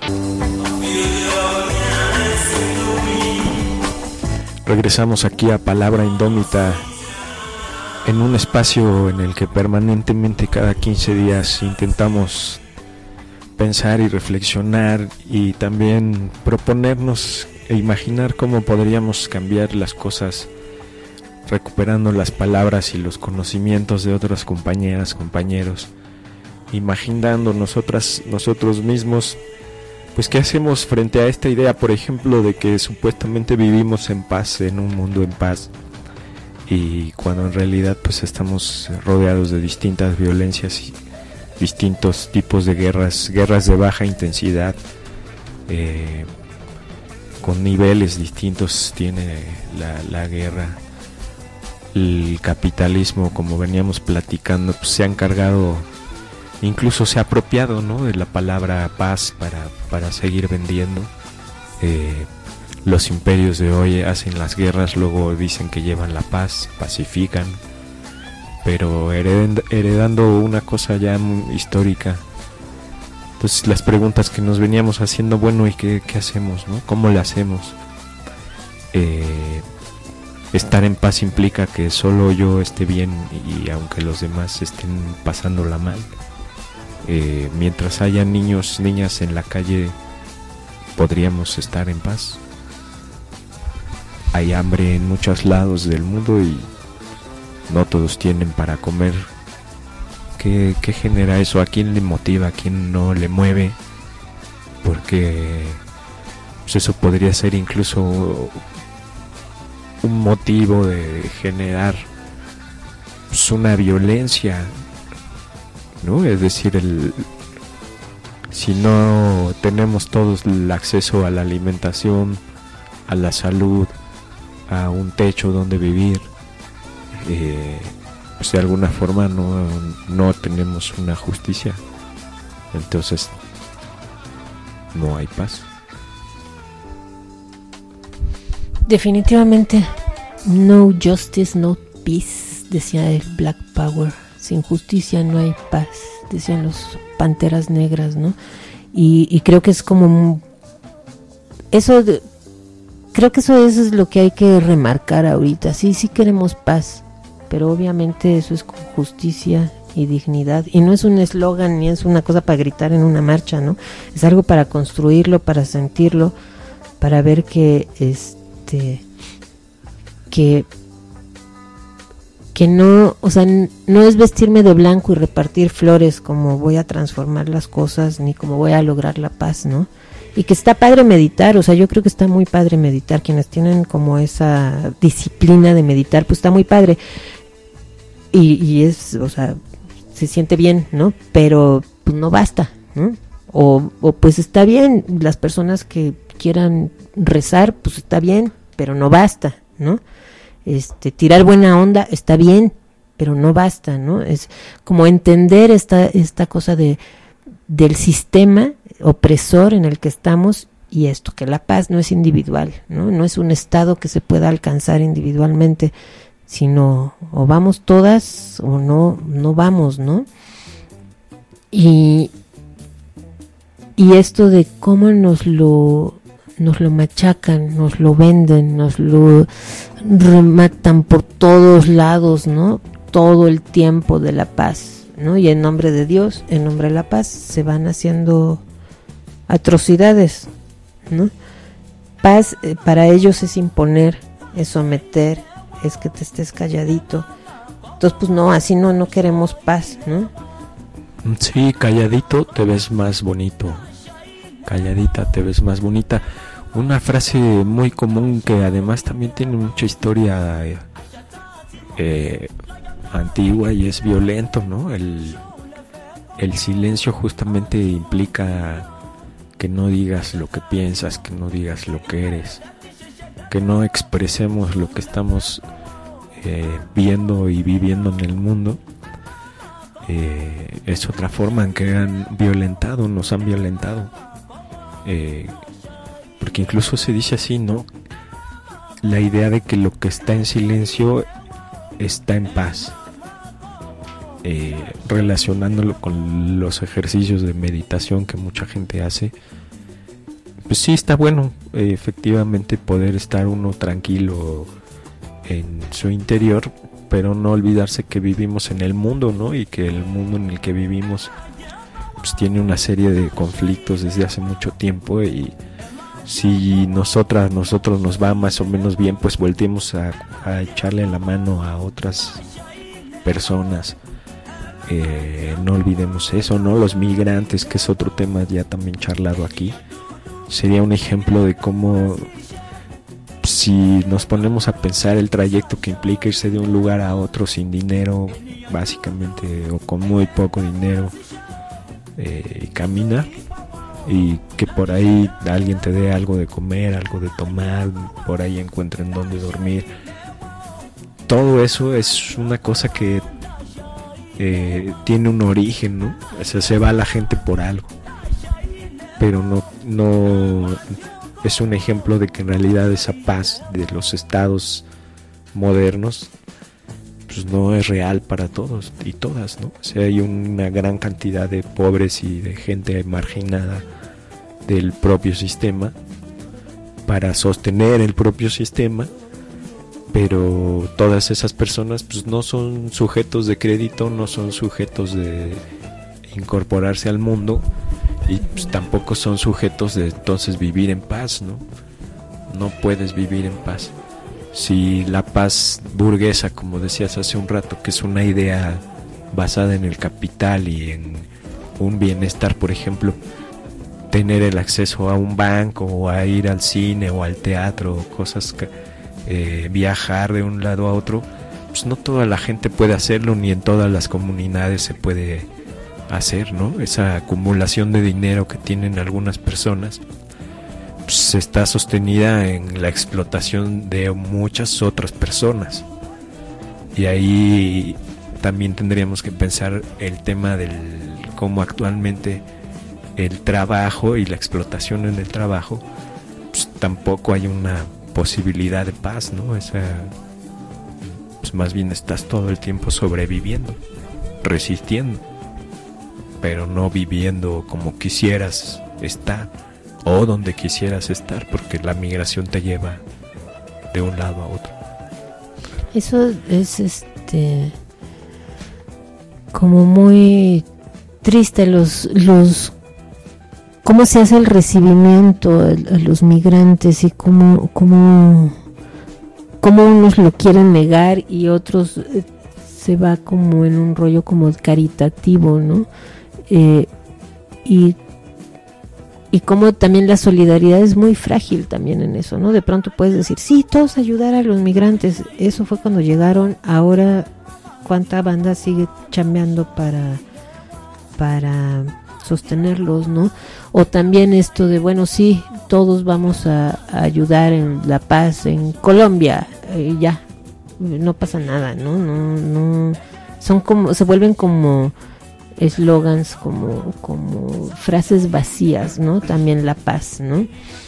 Regresamos aquí a Palabra Indómita, en un espacio en el que permanentemente cada quince días intentamos pensar y reflexionar y también proponernos e imaginar cómo podríamos cambiar las cosas, recuperando las palabras y los conocimientos de otras compañeras, compañeros, imaginando nosotras, nosotros mismos. Pues ¿qué hacemos frente a esta idea, por ejemplo, de que supuestamente vivimos en paz, en un mundo en paz, y cuando en realidad pues estamos rodeados de distintas violencias y distintos tipos de guerras, guerras de baja intensidad, eh, con niveles distintos tiene la, la guerra? El capitalismo, como veníamos platicando, pues se ha encargado, incluso se ha apropiado, ¿no?, de la palabra paz para, para seguir vendiendo. Eh, los imperios de hoy hacen las guerras, luego dicen que llevan la paz, pacifican, pero hered, heredando una cosa ya muy histórica. Entonces las preguntas que nos veníamos haciendo, bueno, ¿y qué, qué hacemos, no? ¿Cómo le hacemos? Eh, estar en paz implica que solo yo esté bien y aunque los demás estén pasándola mal. Eh, mientras haya niños, niñas en la calle, podríamos estar en paz. Hay hambre en muchos lados del mundo y no todos tienen para comer. ¿Qué, qué genera eso? ¿A quién le motiva? ¿A quién no le mueve? Porque pues eso podría ser incluso un motivo de generar pues una violencia, ¿no? Es decir, el, si no tenemos todos el acceso a la alimentación, a la salud, a un techo donde vivir, eh, pues de alguna forma no, no tenemos una justicia, entonces no hay paz. Definitivamente, no justice, no peace, decía el Black Power. Sin justicia no hay paz, decían los Panteras Negras, ¿no? Y, y creo que es como eso, de, creo que eso, eso es lo que hay que remarcar ahorita. Sí, sí queremos paz, pero obviamente eso es con justicia y dignidad, y no es un eslogan ni es una cosa para gritar en una marcha, ¿no? Es algo para construirlo, para sentirlo, para ver que este que que no, o sea, no es vestirme de blanco y repartir flores como voy a transformar las cosas, ni como voy a lograr la paz, ¿no? Y que está padre meditar, o sea, yo creo que está muy padre meditar, quienes tienen como esa disciplina de meditar, pues está muy padre, y, y es, o sea, se siente bien, ¿no? Pero pues no basta, ¿no? O, o pues está bien, las personas que quieran rezar, pues está bien, pero no basta, ¿no? Este, tirar buena onda está bien, pero no basta, ¿no? Es como entender esta, esta cosa de del sistema opresor en el que estamos, y esto, que la paz no es individual, ¿no? No es un estado que se pueda alcanzar individualmente, sino o vamos todas o no, no vamos, ¿no? Y, y esto de cómo nos lo nos lo machacan, nos lo venden, nos lo rematan por todos lados, ¿no? Todo el tiempo de la paz, ¿no? Y en nombre de Dios, en nombre de la paz, se van haciendo atrocidades, ¿no? Paz eh, para ellos es imponer, es someter, es que te estés calladito. Entonces, pues no, así no, no queremos paz, ¿no? Sí, calladito te ves más bonito. calladita te ves más bonita. Una frase muy común que además también tiene mucha historia eh, eh, antigua y es violento, ¿no? El, el silencio justamente implica que no digas lo que piensas, que no digas lo que eres, que no expresemos lo que estamos eh, viendo y viviendo en el mundo. Eh, es otra forma en que han violentado, nos han violentado. Eh, porque incluso se dice así, ¿no? La idea de que lo que está en silencio está en paz. Eh, relacionándolo con los ejercicios de meditación que mucha gente hace, pues sí está bueno, eh, efectivamente poder estar uno tranquilo en su interior, pero no olvidarse que vivimos en el mundo, ¿no? Y que el mundo en el que vivimos pues tiene una serie de conflictos desde hace mucho tiempo, y si nosotras, nosotros nos va más o menos bien, pues volteemos a, a echarle la mano a otras personas. Eh, no olvidemos eso, ¿no? Los migrantes, que es otro tema ya también charlado aquí, sería un ejemplo de cómo, si nos ponemos a pensar el trayecto que implica irse de un lugar a otro sin dinero, básicamente, o con muy poco dinero, eh, caminar, y que por ahí alguien te dé algo de comer, algo de tomar, por ahí encuentren dónde dormir. Todo eso es una cosa que eh, tiene un origen, ¿no? O sea, se va la gente por algo, pero no, no es un ejemplo de que en realidad esa paz de los estados modernos pues no es real para todos y todas, ¿no? O sea, hay una gran cantidad de pobres y de gente marginada del propio sistema para sostener el propio sistema, pero todas esas personas pues no son sujetos de crédito, no son sujetos de incorporarse al mundo, y pues tampoco son sujetos de entonces vivir en paz, ¿no? No puedes vivir en paz. Si la paz burguesa, como decías hace un rato, que es una idea basada en el capital y en un bienestar, por ejemplo, tener el acceso a un banco o a ir al cine o al teatro, cosas que, eh, viajar de un lado a otro, pues no toda la gente puede hacerlo, ni en todas las comunidades se puede hacer, ¿no? Esa acumulación de dinero que tienen algunas personas pues está sostenida en la explotación de muchas otras personas, y ahí también tendríamos que pensar el tema del cómo actualmente el trabajo y la explotación en el trabajo, pues tampoco hay una posibilidad de paz, ¿no? Esa, pues más bien estás todo el tiempo sobreviviendo, resistiendo, pero no viviendo como quisieras estar o donde quisieras estar, porque la migración te lleva de un lado a otro. Eso es este como muy triste, los los cómo se hace el recibimiento a, a los migrantes, y cómo cómo cómo unos lo quieren negar y otros eh, se va como en un rollo como caritativo, ¿no? Eh, y y como también la solidaridad es muy frágil también en eso, ¿no? De pronto puedes decir, sí, todos ayudar a los migrantes. Eso fue cuando llegaron. Ahora, ¿cuánta banda sigue chambeando para, para sostenerlos, ¿no? O también esto de, bueno, sí, todos vamos a, a ayudar en la paz en Colombia. Eh, ya, no pasa nada, ¿no? No, no, son como, se vuelven como eslogans, como, como frases vacías, ¿no? También la paz, ¿no?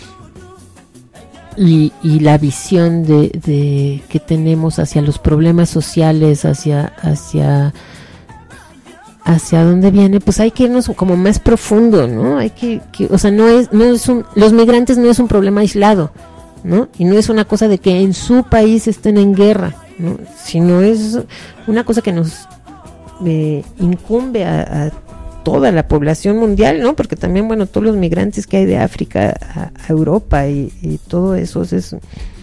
Y, y la visión de, de que tenemos hacia los problemas sociales, hacia, hacia, hacia dónde viene, pues hay que irnos como más profundo, ¿no? Hay que, que o sea, no es, no es un, los migrantes no es un problema aislado, ¿no? Y no es una cosa de que en su país estén en guerra, ¿no? Sino es una cosa que nos Eh, incumbe a, a toda la población mundial, ¿no? Porque también, bueno, todos los migrantes que hay de África a, a Europa y, y todo eso es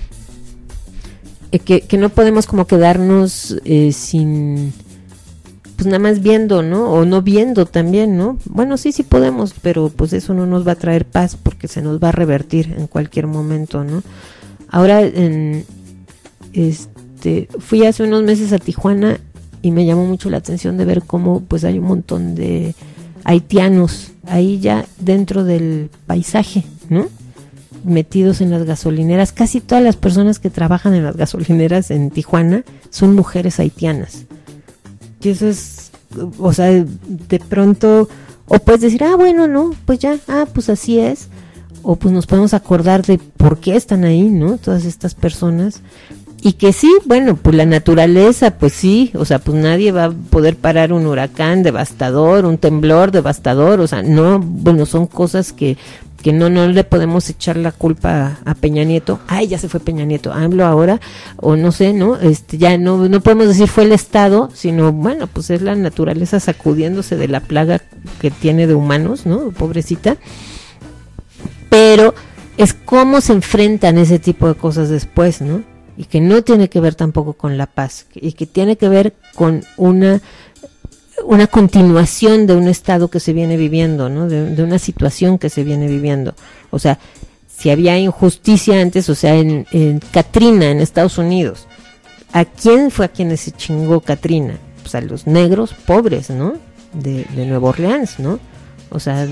eh, que, que no podemos como quedarnos eh, sin pues nada más viendo, ¿no? O no viendo también, ¿no? Bueno, sí, sí podemos, pero pues eso no nos va a traer paz porque se nos va a revertir en cualquier momento, ¿no? Ahora, en, este, fui hace unos meses a Tijuana y me llamó mucho la atención de ver cómo pues hay un montón de haitianos ahí ya dentro del paisaje, ¿no? Metidos en las gasolineras. Casi todas las personas que trabajan en las gasolineras en Tijuana son mujeres haitianas. Y eso es, o sea, de pronto, o puedes decir, ah, bueno, no, pues ya, ah, pues así es, o pues nos podemos acordar de por qué están ahí, ¿no? Todas estas personas, y que sí, bueno, pues la naturaleza, pues sí, o sea, pues nadie va a poder parar un huracán devastador, un temblor devastador, o sea, no, bueno, son cosas que que no no le podemos echar la culpa a, a Peña Nieto. Ay, ya se fue Peña Nieto, hablo ahora, o no sé, ¿no? Este, ya no no podemos decir fue el Estado, sino, bueno, pues es la naturaleza sacudiéndose de la plaga que tiene de humanos, ¿no? Pobrecita. Pero es cómo se enfrentan ese tipo de cosas después, ¿no? Y que no tiene que ver tampoco con la paz, y que tiene que ver con una una continuación de un estado que se viene viviendo, ¿no? De, de una situación que se viene viviendo. O sea, si había injusticia antes, o sea, en, en Katrina, en Estados Unidos, ¿a quién fue a quienes se chingó Katrina? Pues a los negros pobres, ¿no? De, de Nueva Orleans, ¿no? O sea,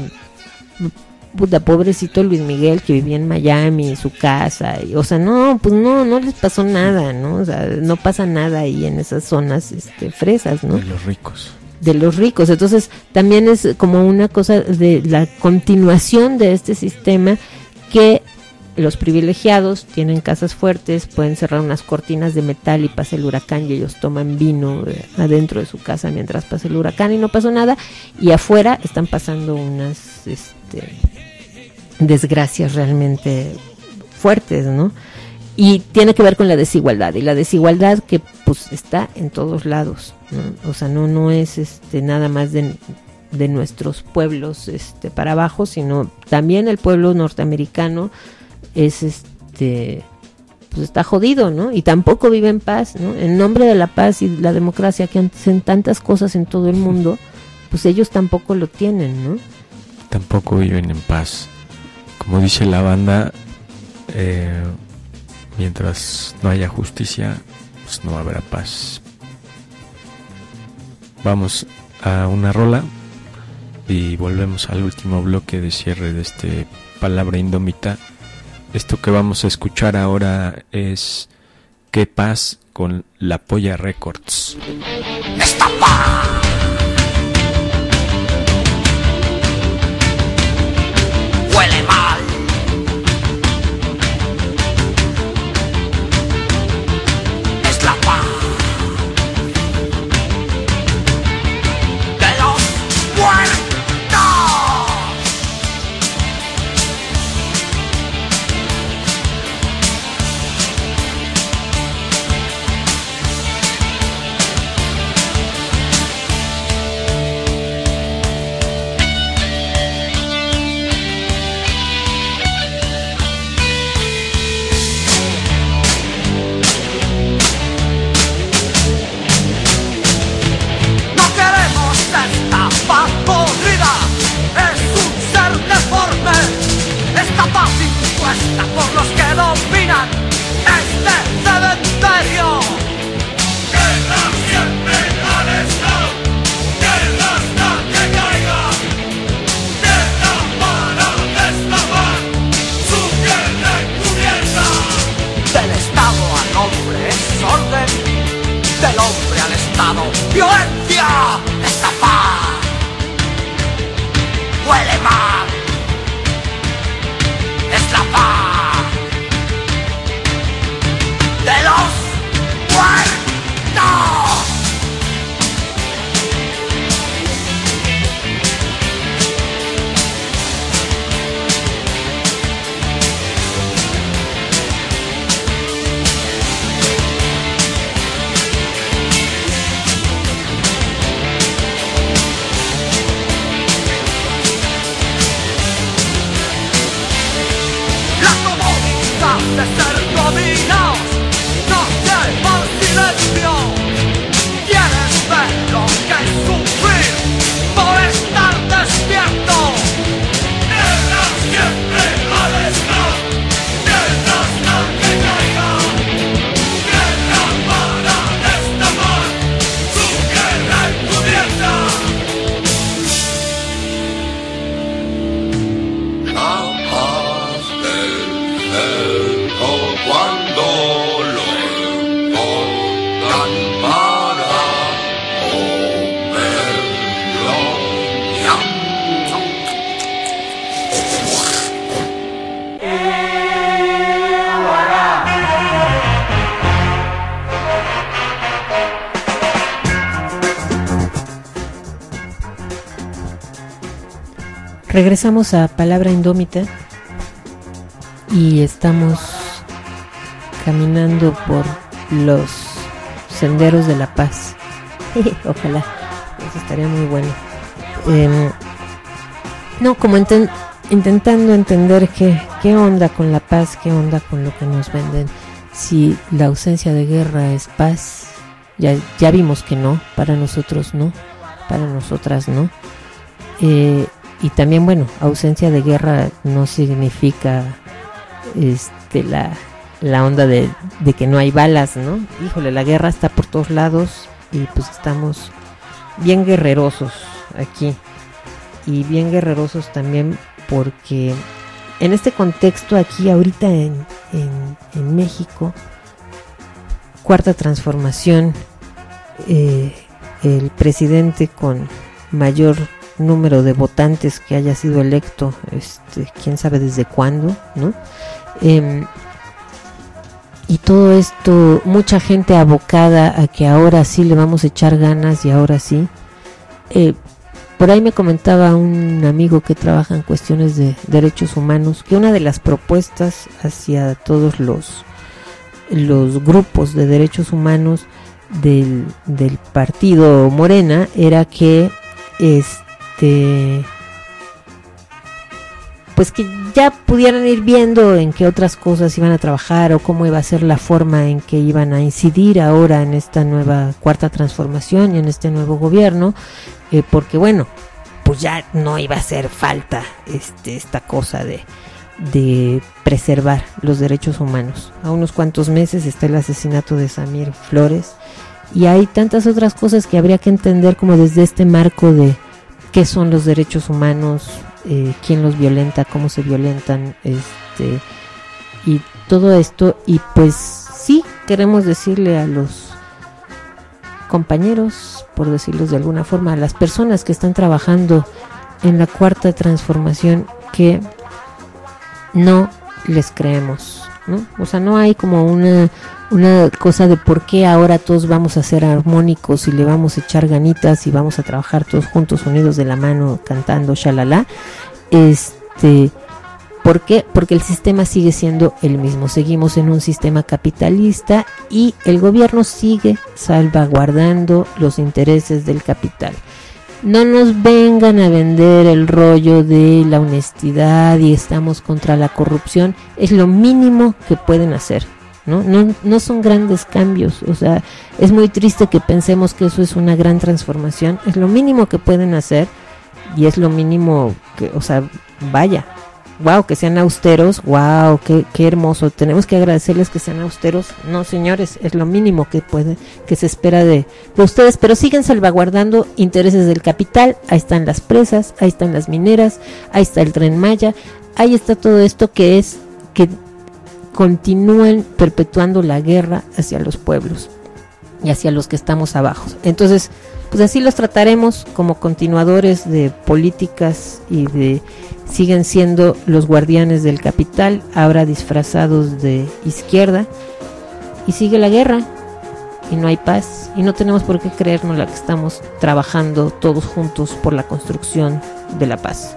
puta, pobrecito Luis Miguel que vivía en Miami, su casa, y, o sea, no, pues no, no les pasó nada, ¿no? O sea, no pasa nada ahí en esas zonas, este, fresas, ¿no? De los ricos. De los ricos. Entonces también es como una cosa de la continuación de este sistema, que los privilegiados tienen casas fuertes, pueden cerrar unas cortinas de metal y pasa el huracán y ellos toman vino eh, adentro de su casa mientras pasa el huracán y no pasó nada, y afuera están pasando unas este, desgracias realmente fuertes, ¿no? Y tiene que ver con la desigualdad, y la desigualdad que pues está en todos lados, ¿no? O sea, no no es este nada más de, de nuestros pueblos este para abajo, sino también el pueblo norteamericano es este pues está jodido, ¿no? Y tampoco vive en paz, ¿no? En nombre de la paz y la democracia, que hacen tantas cosas en todo el mundo, pues ellos tampoco lo tienen, ¿no? Tampoco viven en paz. Como dice la banda, eh, mientras no haya justicia, pues no habrá paz. Vamos a una rola y volvemos al último bloque de cierre de este Palabra Indómita. Esto que vamos a escuchar ahora es Qué Paz con La Polla Records. ¡Esta paz! Huele mal. Es la paz de los muertos. Por los que dominan este cementerio. Guerra siempre al Estado, guerra hasta que caiga, guerra para destapar su guerra encubierta. Del Estado al hombre es orden, del hombre al Estado violencia. Esta paz huele mal. Es la paz de los muertos. para Regresamos a Palabra Indómita y estamos caminando por los senderos de la paz. Ojalá, eso estaría muy bueno. Eh, no, como enten- intentando entender qué, qué onda con la paz, qué onda con lo que nos venden. Si la ausencia de guerra es paz, ya, ya vimos que no, para nosotros no, para nosotras no. Eh, y también, bueno, ausencia de guerra no significa este la, la onda de, de que no hay balas, ¿no? Híjole, la guerra está por todos lados y pues estamos bien guerrerosos aquí. Y bien guerrerosos también porque en este contexto aquí ahorita en, en, en México, Cuarta Transformación, eh, el presidente con mayor número de votantes que haya sido electo, este, quién sabe desde cuándo, ¿no? Eh, y todo esto, mucha gente abocada a que ahora sí le vamos a echar ganas y ahora sí. Eh, por ahí me comentaba un amigo que trabaja en cuestiones de derechos humanos que una de las propuestas hacia todos los los grupos de derechos humanos del, del partido Morena era que este pues que ya pudieran ir viendo en qué otras cosas iban a trabajar o cómo iba a ser la forma en que iban a incidir ahora en esta nueva Cuarta Transformación y en este nuevo gobierno, eh, porque bueno, pues ya no iba a hacer falta este esta cosa de de preservar los derechos humanos. A unos cuantos meses está el asesinato de Samir Flores y hay tantas otras cosas que habría que entender como desde este marco de qué son los derechos humanos, eh, quién los violenta, cómo se violentan, este y todo esto. Y pues sí queremos decirle a los compañeros, por decirlos de alguna forma, a las personas que están trabajando en la Cuarta Transformación que no les creemos, ¿no? O sea, no hay como una una cosa de por qué ahora todos vamos a ser armónicos y le vamos a echar ganitas y vamos a trabajar todos juntos unidos de la mano cantando shalala. Este, ¿por qué? Porque el sistema sigue siendo el mismo. Seguimos en un sistema capitalista y el gobierno sigue salvaguardando los intereses del capital. No nos vengan a vender el rollo de la honestidad y estamos contra la corrupción. Es lo mínimo que pueden hacer, ¿no? No, no son grandes cambios. O sea, es muy triste que pensemos que eso es una gran transformación. Es lo mínimo que pueden hacer y es lo mínimo que, o sea, vaya, wow, que sean austeros, wow, qué, qué hermoso. Tenemos que agradecerles que sean austeros. No, señores, es lo mínimo que puede, que se espera de, de ustedes, pero siguen salvaguardando intereses del capital. Ahí están las presas, ahí están las mineras, ahí está el Tren Maya, ahí está todo esto que es que continúan perpetuando la guerra hacia los pueblos y hacia los que estamos abajo. Entonces, pues así los trataremos como continuadores de políticas y de siguen siendo los guardianes del capital, ahora disfrazados de izquierda, y sigue la guerra y no hay paz y no tenemos por qué creernos la que estamos trabajando todos juntos por la construcción de la paz.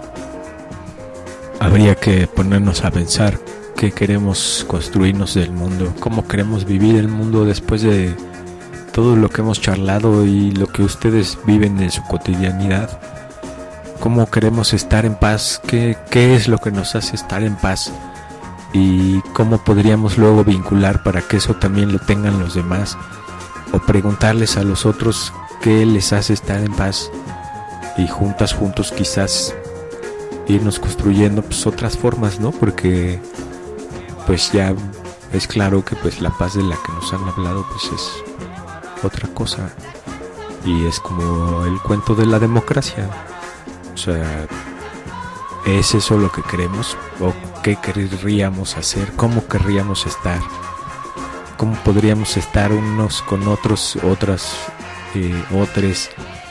Habría que ponernos a pensar qué queremos construirnos del mundo, cómo queremos vivir el mundo después de todo lo que hemos charlado y lo que ustedes viven en su cotidianidad. Cómo queremos estar en paz, qué, qué es lo que nos hace estar en paz y cómo podríamos luego vincular para que eso también lo tengan los demás, o preguntarles a los otros qué les hace estar en paz y juntas, juntos quizás irnos construyendo pues otras formas, ¿no? Porque pues ya es claro que pues la paz de la que nos han hablado pues es otra cosa y es como el cuento de la democracia. O sea, ¿es eso lo que queremos? ¿O qué querríamos hacer? ¿Cómo querríamos estar? cómo podríamos estar unos con otros, otras, eh, otros,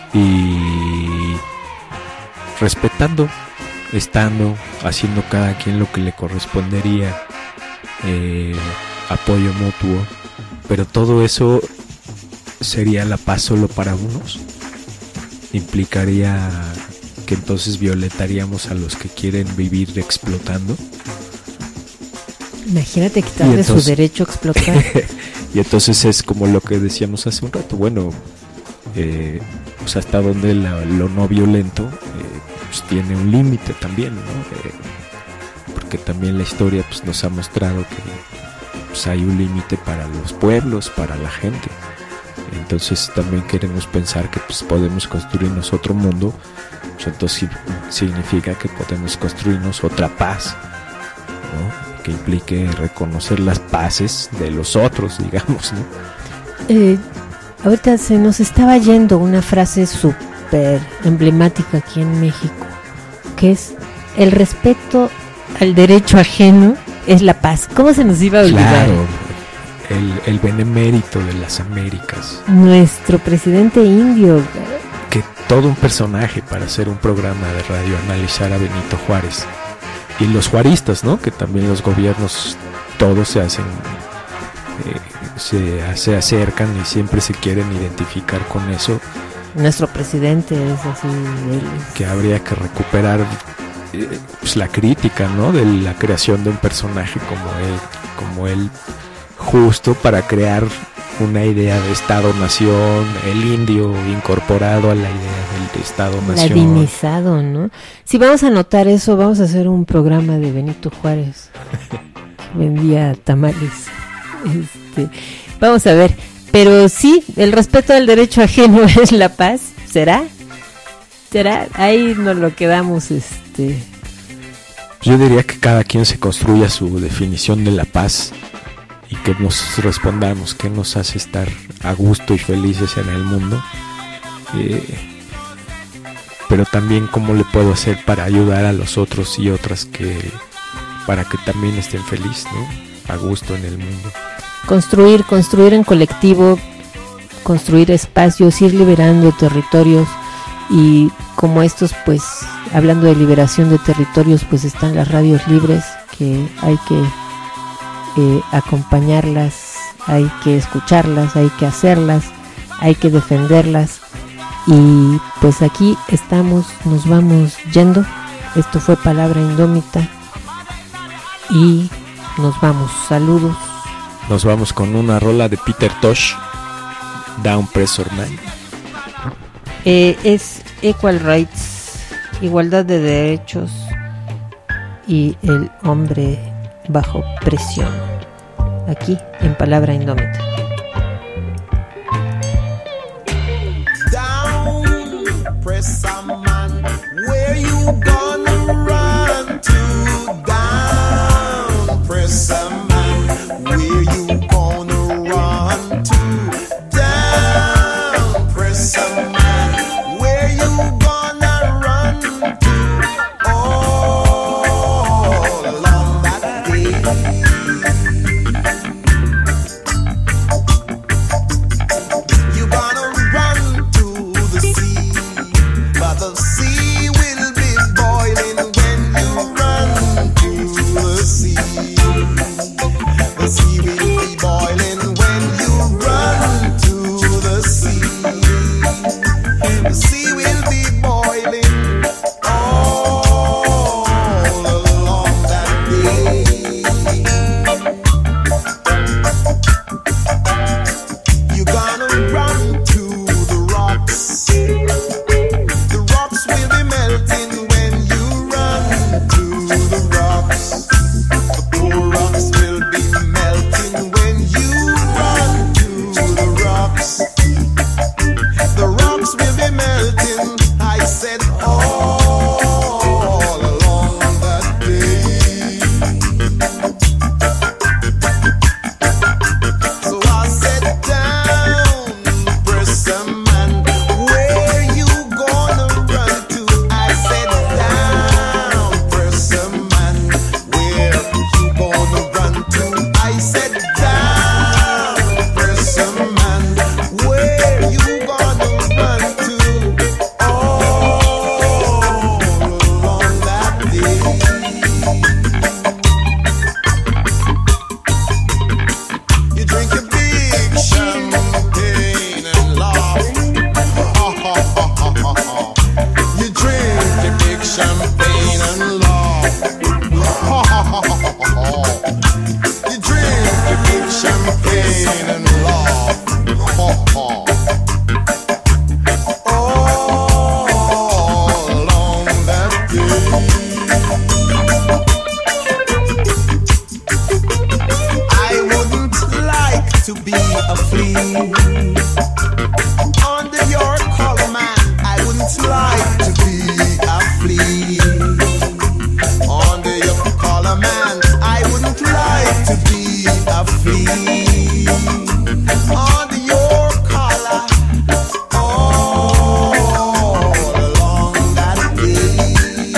y respetando, estando, haciendo cada quien lo que le correspondería, eh, apoyo mutuo, pero todo eso sería la paz solo para unos. Implicaría que entonces violentaríamos a los que quieren vivir explotando. Imagínate quitarle entonces, su derecho a explotar. Y entonces es como lo que decíamos hace un rato, bueno, eh, pues hasta donde la, lo no violento eh, pues tiene un límite también, ¿no? Eh, porque también la historia pues nos ha mostrado que pues hay un límite para los pueblos, para la gente. Entonces también queremos pensar que pues podemos construirnos otro mundo, pues entonces significa que podemos construirnos otra paz, ¿no? Que implique reconocer las paces de los otros, digamos, ¿no? Eh, ahorita se nos estaba yendo una frase súper emblemática aquí en México, que es: el respeto al derecho ajeno es la paz. ¿Cómo se nos iba a olvidar? Claro, el, el benemérito de las Américas. Nuestro presidente indio. Que todo un personaje para hacer un programa de radio, analizar a Benito Juárez. Y los juaristas, ¿no? Que también los gobiernos todos se hacen, eh, se, se acercan y siempre se quieren identificar con eso. Nuestro presidente es así. Él es... Que habría que recuperar eh, pues la crítica, ¿no? De la creación de un personaje como él, como él, justo para crear una idea de Estado-Nación, el indio incorporado a la idea del Estado-Nación. Ladinizado, ¿no? Si vamos a anotar eso, vamos a hacer un programa de Benito Juárez. Vendía tamales. Este, vamos a ver. Pero sí, el respeto al derecho ajeno es la paz. ¿Será? ¿Será? Ahí nos lo quedamos, este... Yo diría que cada quien se construya su definición de la paz y que nos respondamos qué nos hace estar a gusto y felices en el mundo, eh, pero también cómo le puedo hacer para ayudar a los otros y otras que para que también estén felices, ¿no? A gusto en el mundo. Construir, construir en colectivo, construir espacios, ir liberando territorios, y como estos, pues hablando de liberación de territorios, pues están las radios libres, que hay que Eh, acompañarlas, hay que escucharlas, hay que hacerlas, hay que defenderlas, y pues aquí estamos, nos vamos yendo. Esto fue Palabra Indómita y nos vamos. Saludos. Nos vamos con una rola de Peter Tosh, Down Pressure Man. Eh, es Equal Rights, igualdad de derechos y el hombre bajo presión, aquí en Palabra Indómita. Down, press a man, where you gonna run to? Down, press a man, where you gonna run to? Down, press a man, where you gonna run to? You gonna run to the sea, but the sea will be boiling when you run to the sea. The sea will be boiling when you run. Under your color, man, I wouldn't like to be a flea. Under your color, man, I wouldn't like to be a flea. Under your color, all along that day.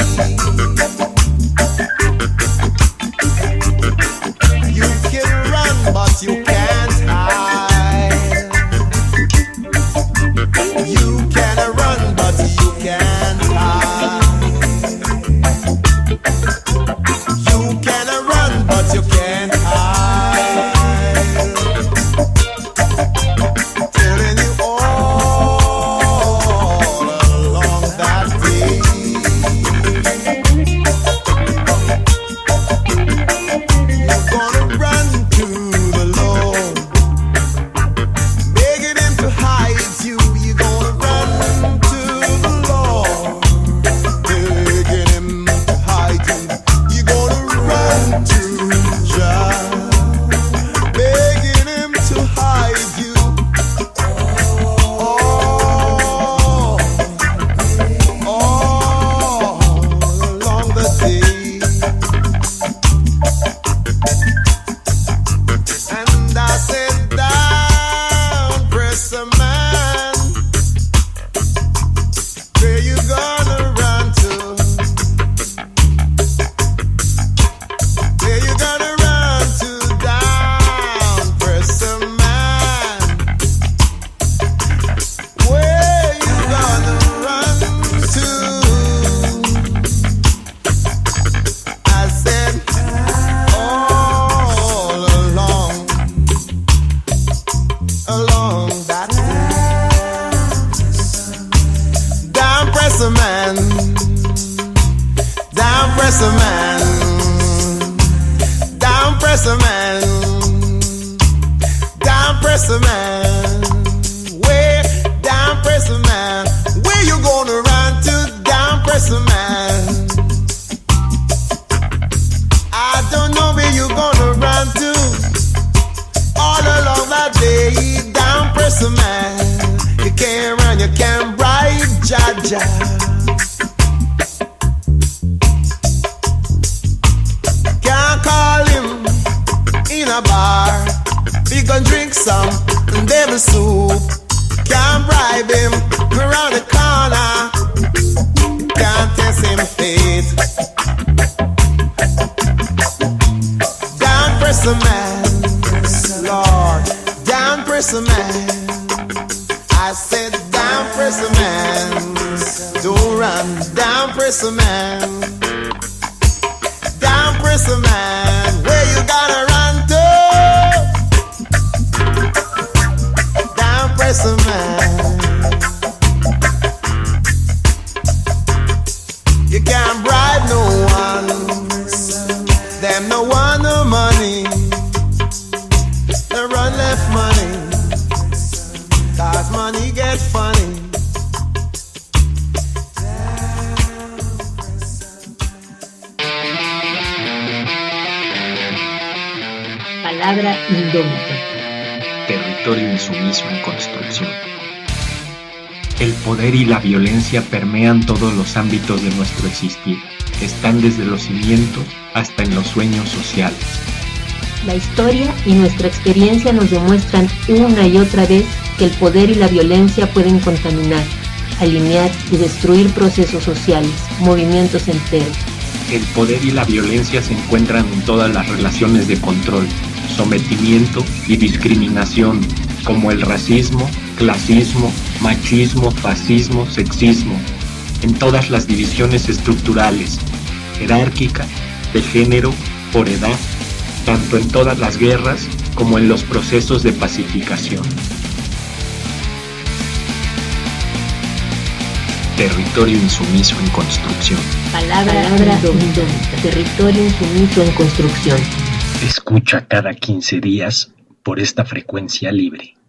You can run, but you can't hide. You can run, but you can't hide. You can run, but you can't hide. Telling you all along that day. You're gonna run to the Lord, begging Him to hide you. You're gonna run to the Lord, begging Him to hide you. You're gonna run to Jah, begging Him to hide you. All, all along the day. And I said, down, press a man. Where you gonna run to? Where you gonna run to? Down, press a man. Where you gonna run to? I said, all along, along that down, press a man, down, press a man, down, press a man, down, press a man. Where, down, press a man. Where you gonna run to? Down, press a man. I don't know where you gonna run to. All along that day, down, press a man. You can't run, you can't ride, Jaja. Can't call him in a bar. We can drink some devil soup. Can't bribe him around the corner. Can't test him fate. Down, press a man, Lord. Down, press a man. I said, down, press a man. Don't run, down, press a man. Down, press a man. Where you gotta run to? Down, press a man. You can't bribe no one. Them no want no money. They run left money. Cause money get funny. Palabra indómita. Territorio insumiso en construcción. El poder y la violencia permean todos los ámbitos de nuestro existir. Están desde los cimientos hasta en los sueños sociales. La historia y nuestra experiencia nos demuestran una y otra vez que el poder y la violencia pueden contaminar, alinear y destruir procesos sociales, movimientos enteros. El poder y la violencia se encuentran en todas las relaciones de control, sometimiento y discriminación, como el racismo, clasismo, machismo, fascismo, sexismo, en todas las divisiones estructurales, jerárquica, de género, por edad, tanto en todas las guerras como en los procesos de pacificación. Territorio insumiso en construcción. Palabra, Palabra indómita. Territorio insumiso en construcción. Escucha cada quince días por esta frecuencia libre.